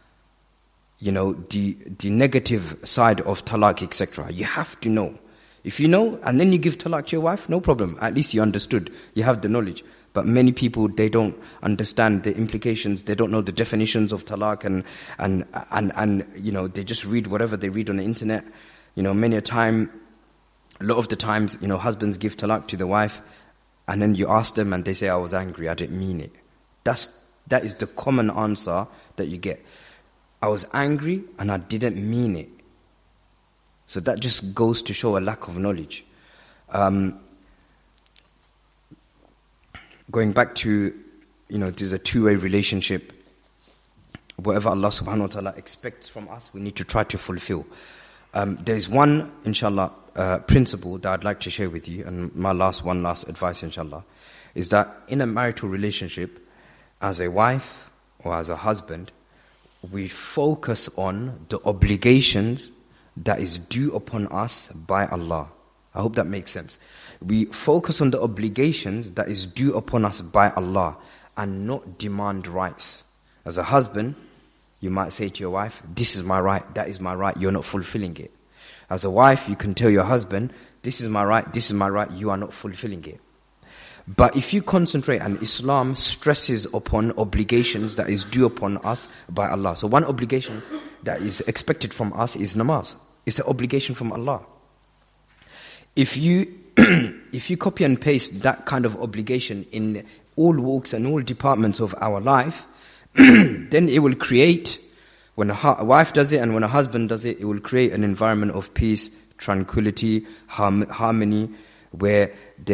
the negative side of talaq, etc. You have to know. If you know, and then you give talaq to your wife, no problem. At least you understood. You have the knowledge. But many people, they don't understand the implications. They don't know the definitions of talaq, and they just read whatever they read on the internet. Many a time, A lot of the times, husbands give talaq to the wife, and then you ask them and they say, I was angry, I didn't mean it. That is the common answer that you get. I was angry and I didn't mean it. So that just goes to show a lack of knowledge. Going back to, there's a two-way relationship. Whatever Allah subhanahu wa ta'ala expects from us, we need to try to fulfill. There's one, inshallah, principle that I'd like to share with you, and my last advice, inshallah, is that in a marital relationship, as a wife or as a husband, we focus on the obligations that is due upon us by Allah. I hope that makes sense. We focus on the obligations that is due upon us by Allah and not demand rights. As a husband, you might say to your wife, this is my right, that is my right, you're not fulfilling it. As a wife, you can tell your husband, this is my right, you are not fulfilling it. But if you concentrate, and Islam stresses upon obligations that is due upon us by Allah. So one obligation that is expected from us is namaz. It's an obligation from Allah. If you copy and paste that kind of obligation in all walks and all departments of our life, then it will create, when a wife does it and when a husband does it, it will create an environment of peace, tranquility, harmony, where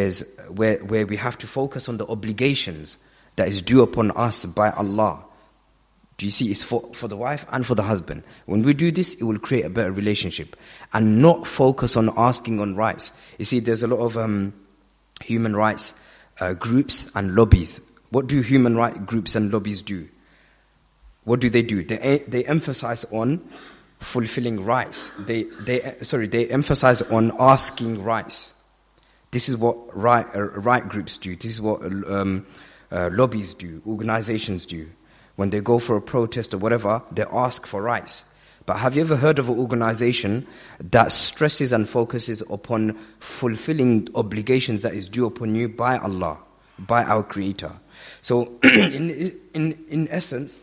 we have to focus on the obligations that is due upon us by Allah. Do you see? It's for the wife and for the husband. When we do this, it will create a better relationship and not focus on asking on rights. You see, there's a lot of human rights groups and lobbies. What do human rights groups and lobbies do? What do? They emphasize on fulfilling rights. They emphasize on asking rights. This is what right groups do. This is what lobbies do, organizations do. When they go for a protest or whatever, they ask for rights. But have you ever heard of an organization that stresses and focuses upon fulfilling obligations that is due upon you by Allah, by our Creator? So, in essence,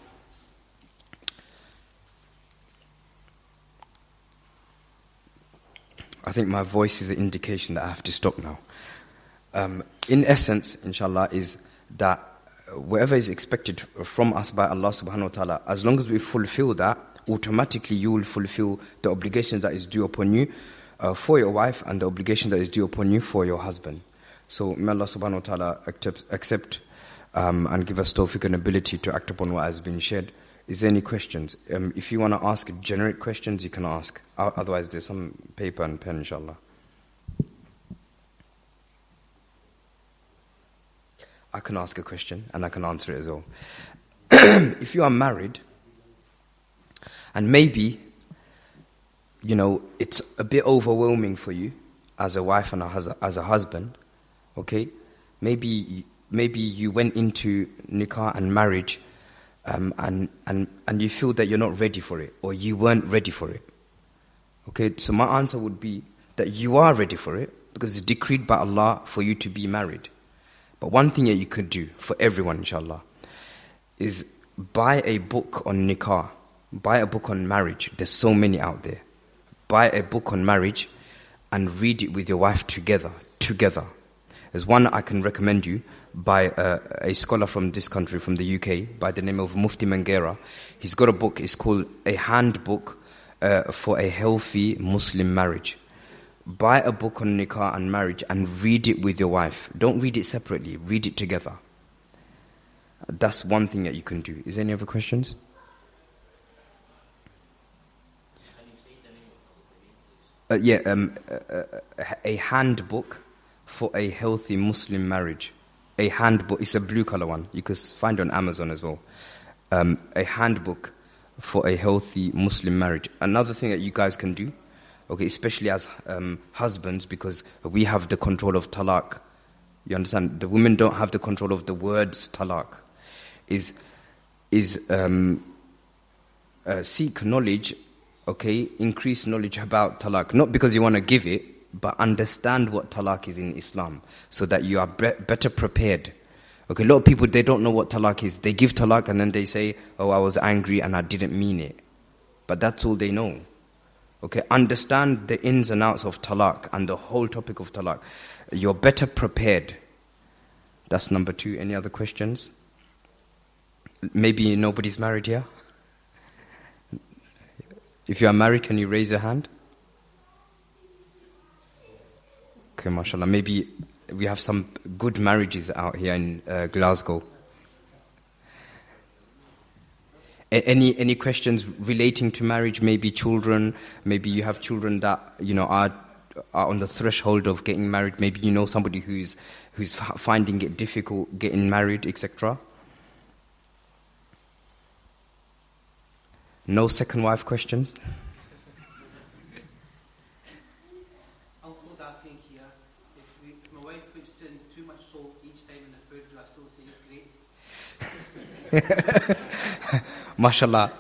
I think my voice is an indication that I have to stop now. In essence, inshallah, is that whatever is expected from us by Allah subhanahu wa ta'ala, as long as we fulfill that, automatically you will fulfill the obligation that is due upon you for your wife and the obligation that is due upon you for your husband. So may Allah subhanahu wa ta'ala accept and give us tawfiq and ability to act upon what has been shared. Is there any questions? If you want to ask generic questions, you can ask. Otherwise, there's some paper and pen, inshallah. I can ask a question and I can answer it as well. If you are married, and maybe, it's a bit overwhelming for you as a wife and as a husband, okay? Maybe you went into nikah and marriage, and you feel that you're not ready for it, or you weren't ready for it. Okay, so my answer would be that you are ready for it, because it's decreed by Allah for you to be married. But one thing that you could do for everyone, inshallah, is buy a book on nikah, buy a book on marriage. There's so many out there. Buy a book on marriage and read it with your wife together. There's one I can recommend you by a scholar from this country, from the UK, by the name of Mufti Mangera. He's got a book, it's called A Handbook for a Healthy Muslim Marriage. Buy a book on nikah and marriage and read it with your wife. Don't read it separately, read it together. That's one thing that you can do. Is there any other questions? A handbook for a healthy Muslim marriage. A handbook, it's a blue color one. You can find it on Amazon as well. A handbook for a healthy Muslim marriage. Another thing that you guys can do, okay, especially as husbands, because we have the control of talaq. You understand? The women don't have the control of the words talaq. Seek knowledge, okay, increase knowledge about talaq. Not because you want to give it, but understand what talaq is in Islam, so that you are better prepared. Okay, a lot of people, they don't know what talaq is. They give talaq and then they say, oh, I was angry and I didn't mean it. But that's all they know. Okay, understand the ins and outs of talaq and the whole topic of talaq. You're better prepared. That's number 2. Any other questions? Maybe nobody's married here? If you are married, can you raise your hand? Okay, mashallah. Maybe we have some good marriages out here in Glasgow. Any questions relating to marriage? Maybe children. Maybe you have children that are on the threshold of getting married. Maybe you know somebody who's finding it difficult getting married, etc. No second wife questions. Uncle's asking here if my wife puts in too much salt each time in the food, do I still say it's great? Mashallah,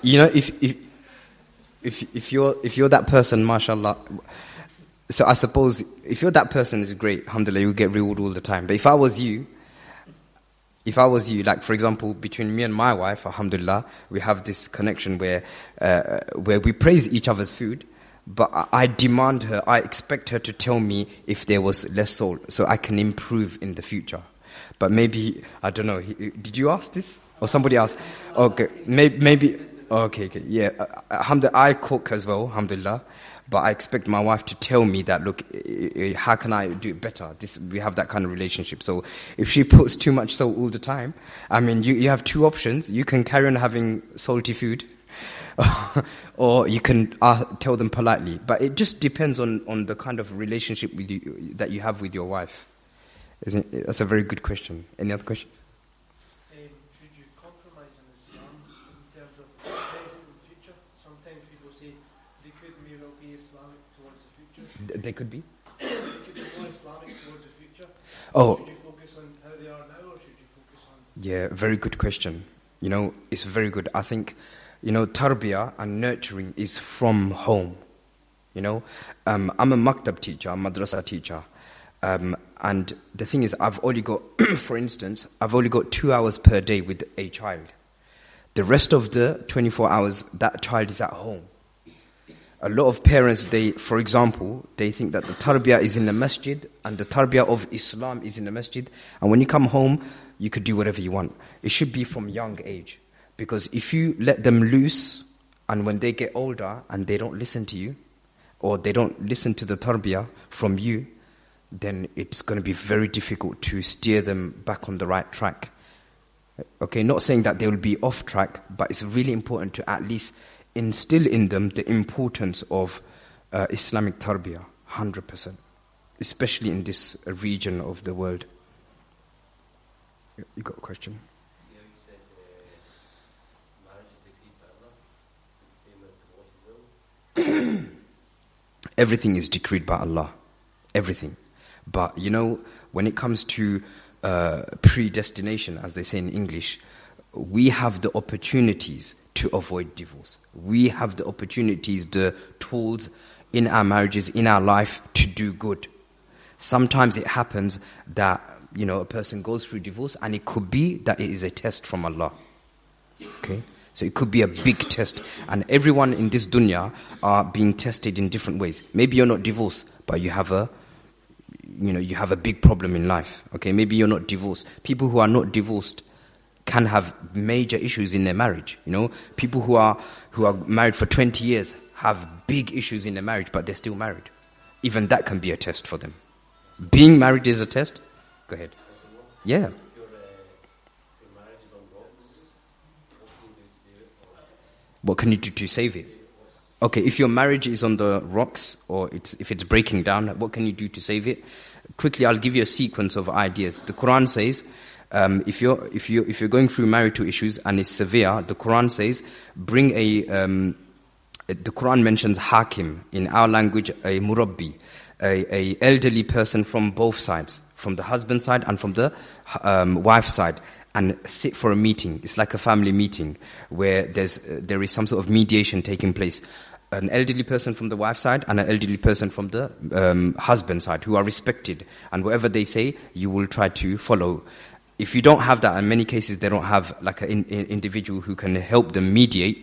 if you're that person, mashallah. So I suppose if you're that person, it's great. Alhamdulillah, you get reward all the time. But if I was you, like for example, between me and my wife, alhamdulillah, we have this connection where we praise each other's food. But I demand her, I expect her to tell me if there was less salt, so I can improve in the future. But maybe, I don't know, did you ask this? Or somebody asked? Okay, maybe, okay, yeah. Alhamdulillah, I cook as well, alhamdulillah. But I expect my wife to tell me that, look, how can I do it better? We have that kind of relationship. So if she puts too much salt all the time, I mean, you have 2 options. You can carry on having salty food, or you can tell them politely. But it just depends on the kind of relationship that you have with your wife. That's a very good question. Any other questions? Should you compromise in Islam in terms of present and future? Sometimes people say they could maybe be Islamic towards the future. They could be? They could be more Islamic towards the future. Oh. Should you focus on how they are now, or should you focus on... Yeah, very good question. It's very good. I think, tarbiyah and nurturing is from home. I'm a maktab teacher, I'm a madrasa teacher. And the thing is, I've only got 2 hours per day with a child. The rest of the 24 hours, that child is at home. A lot of parents, for example, they think that the tarbiyah is in the masjid and the tarbiyah of Islam is in the masjid. And when you come home, you could do whatever you want. It should be from young age. Because if you let them loose, and when they get older and they don't listen to you, or they don't listen to the tarbiyah from you, then it's going to be very difficult to steer them back on the right track. Okay, not saying that they will be off track, but it's really important to at least instill in them the importance of Islamic tarbiyah, 100%, especially in this region of the world. You got a question? Yeah, you said marriage is decreed by Allah. Is it the same with divorce as well? Everything is decreed by Allah. Everything. But, when it comes to predestination, as they say in English, we have the opportunities to avoid divorce. We have the opportunities, the tools in our marriages, in our life, to do good. Sometimes it happens that, a person goes through divorce, and it could be that it is a test from Allah. Okay? So it could be a big test. And everyone in this dunya are being tested in different ways. Maybe you're not divorced, but you have a big problem in life. Okay, maybe you're not divorced. People who are not divorced can have major issues in their marriage. People who are married for 20 years have big issues in their marriage, but they're still married. Even that can be a test for them. Being married is a test. Go ahead. Yeah. If your marriage is on rocks, what can you do to save it? What can you do to save it? Okay, if your marriage is on the rocks, or if it's breaking down, what can you do to save it? Quickly, I'll give you a sequence of ideas. The Quran says, if you're going through marital issues and it's severe, the Quran says, bring the Quran mentions hakim, in our language a murabbi, a elderly person from both sides, from the husband side and from the wife side, and sit for a meeting. It's like a family meeting where there is some sort of mediation taking place. An elderly person from the wife side and an elderly person from the husband side, who are respected, and whatever they say, you will try to follow. If you don't have that, in many cases they don't have like an individual who can help them mediate,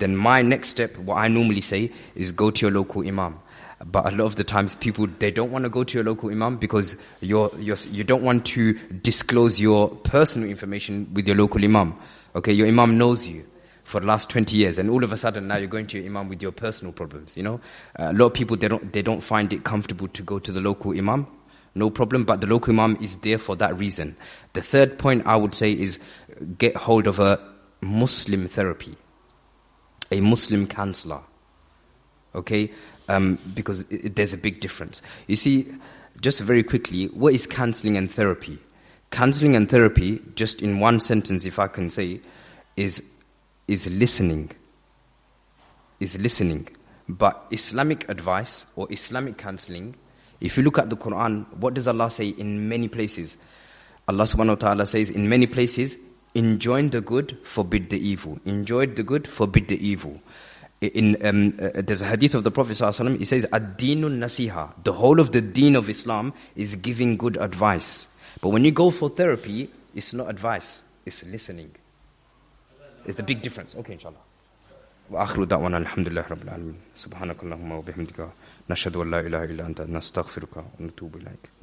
then my next step, what I normally say, is go to your local imam. But a lot of the times people, they don't want to go to your local imam because you don't want to disclose your personal information with your local imam. Okay, your imam knows you for the last 20 years, and all of a sudden now you're going to your imam with your personal problems, you know. A lot of people, they don't find it comfortable to go to the local imam. No problem, but the local imam is there for that reason. The third point I would say is get hold of a Muslim therapy, a Muslim counselor. Okay, because there's a big difference. You see, just very quickly, what is counseling and therapy? Counseling and therapy, just in one sentence, if I can say, is listening. Is listening. But Islamic advice or Islamic counseling, if you look at the Quran, what does Allah say in many places? Allah subhanahu wa ta'ala says in many places, enjoin the good, forbid the evil. Enjoy the good, forbid the evil. There's a hadith of the Prophet ﷺ, he says, ad-deenun nasiha. The whole of the deen of Islam is giving good advice. But when you go for therapy, it's not advice, it's listening. It's the big difference. Okay, inshallah. وآخر دعوانا الحمد لله رب العالمين سبحانك اللهم وبحمدك نشهد أن لا إله إلا أنت نستغفرك ونتوب إليك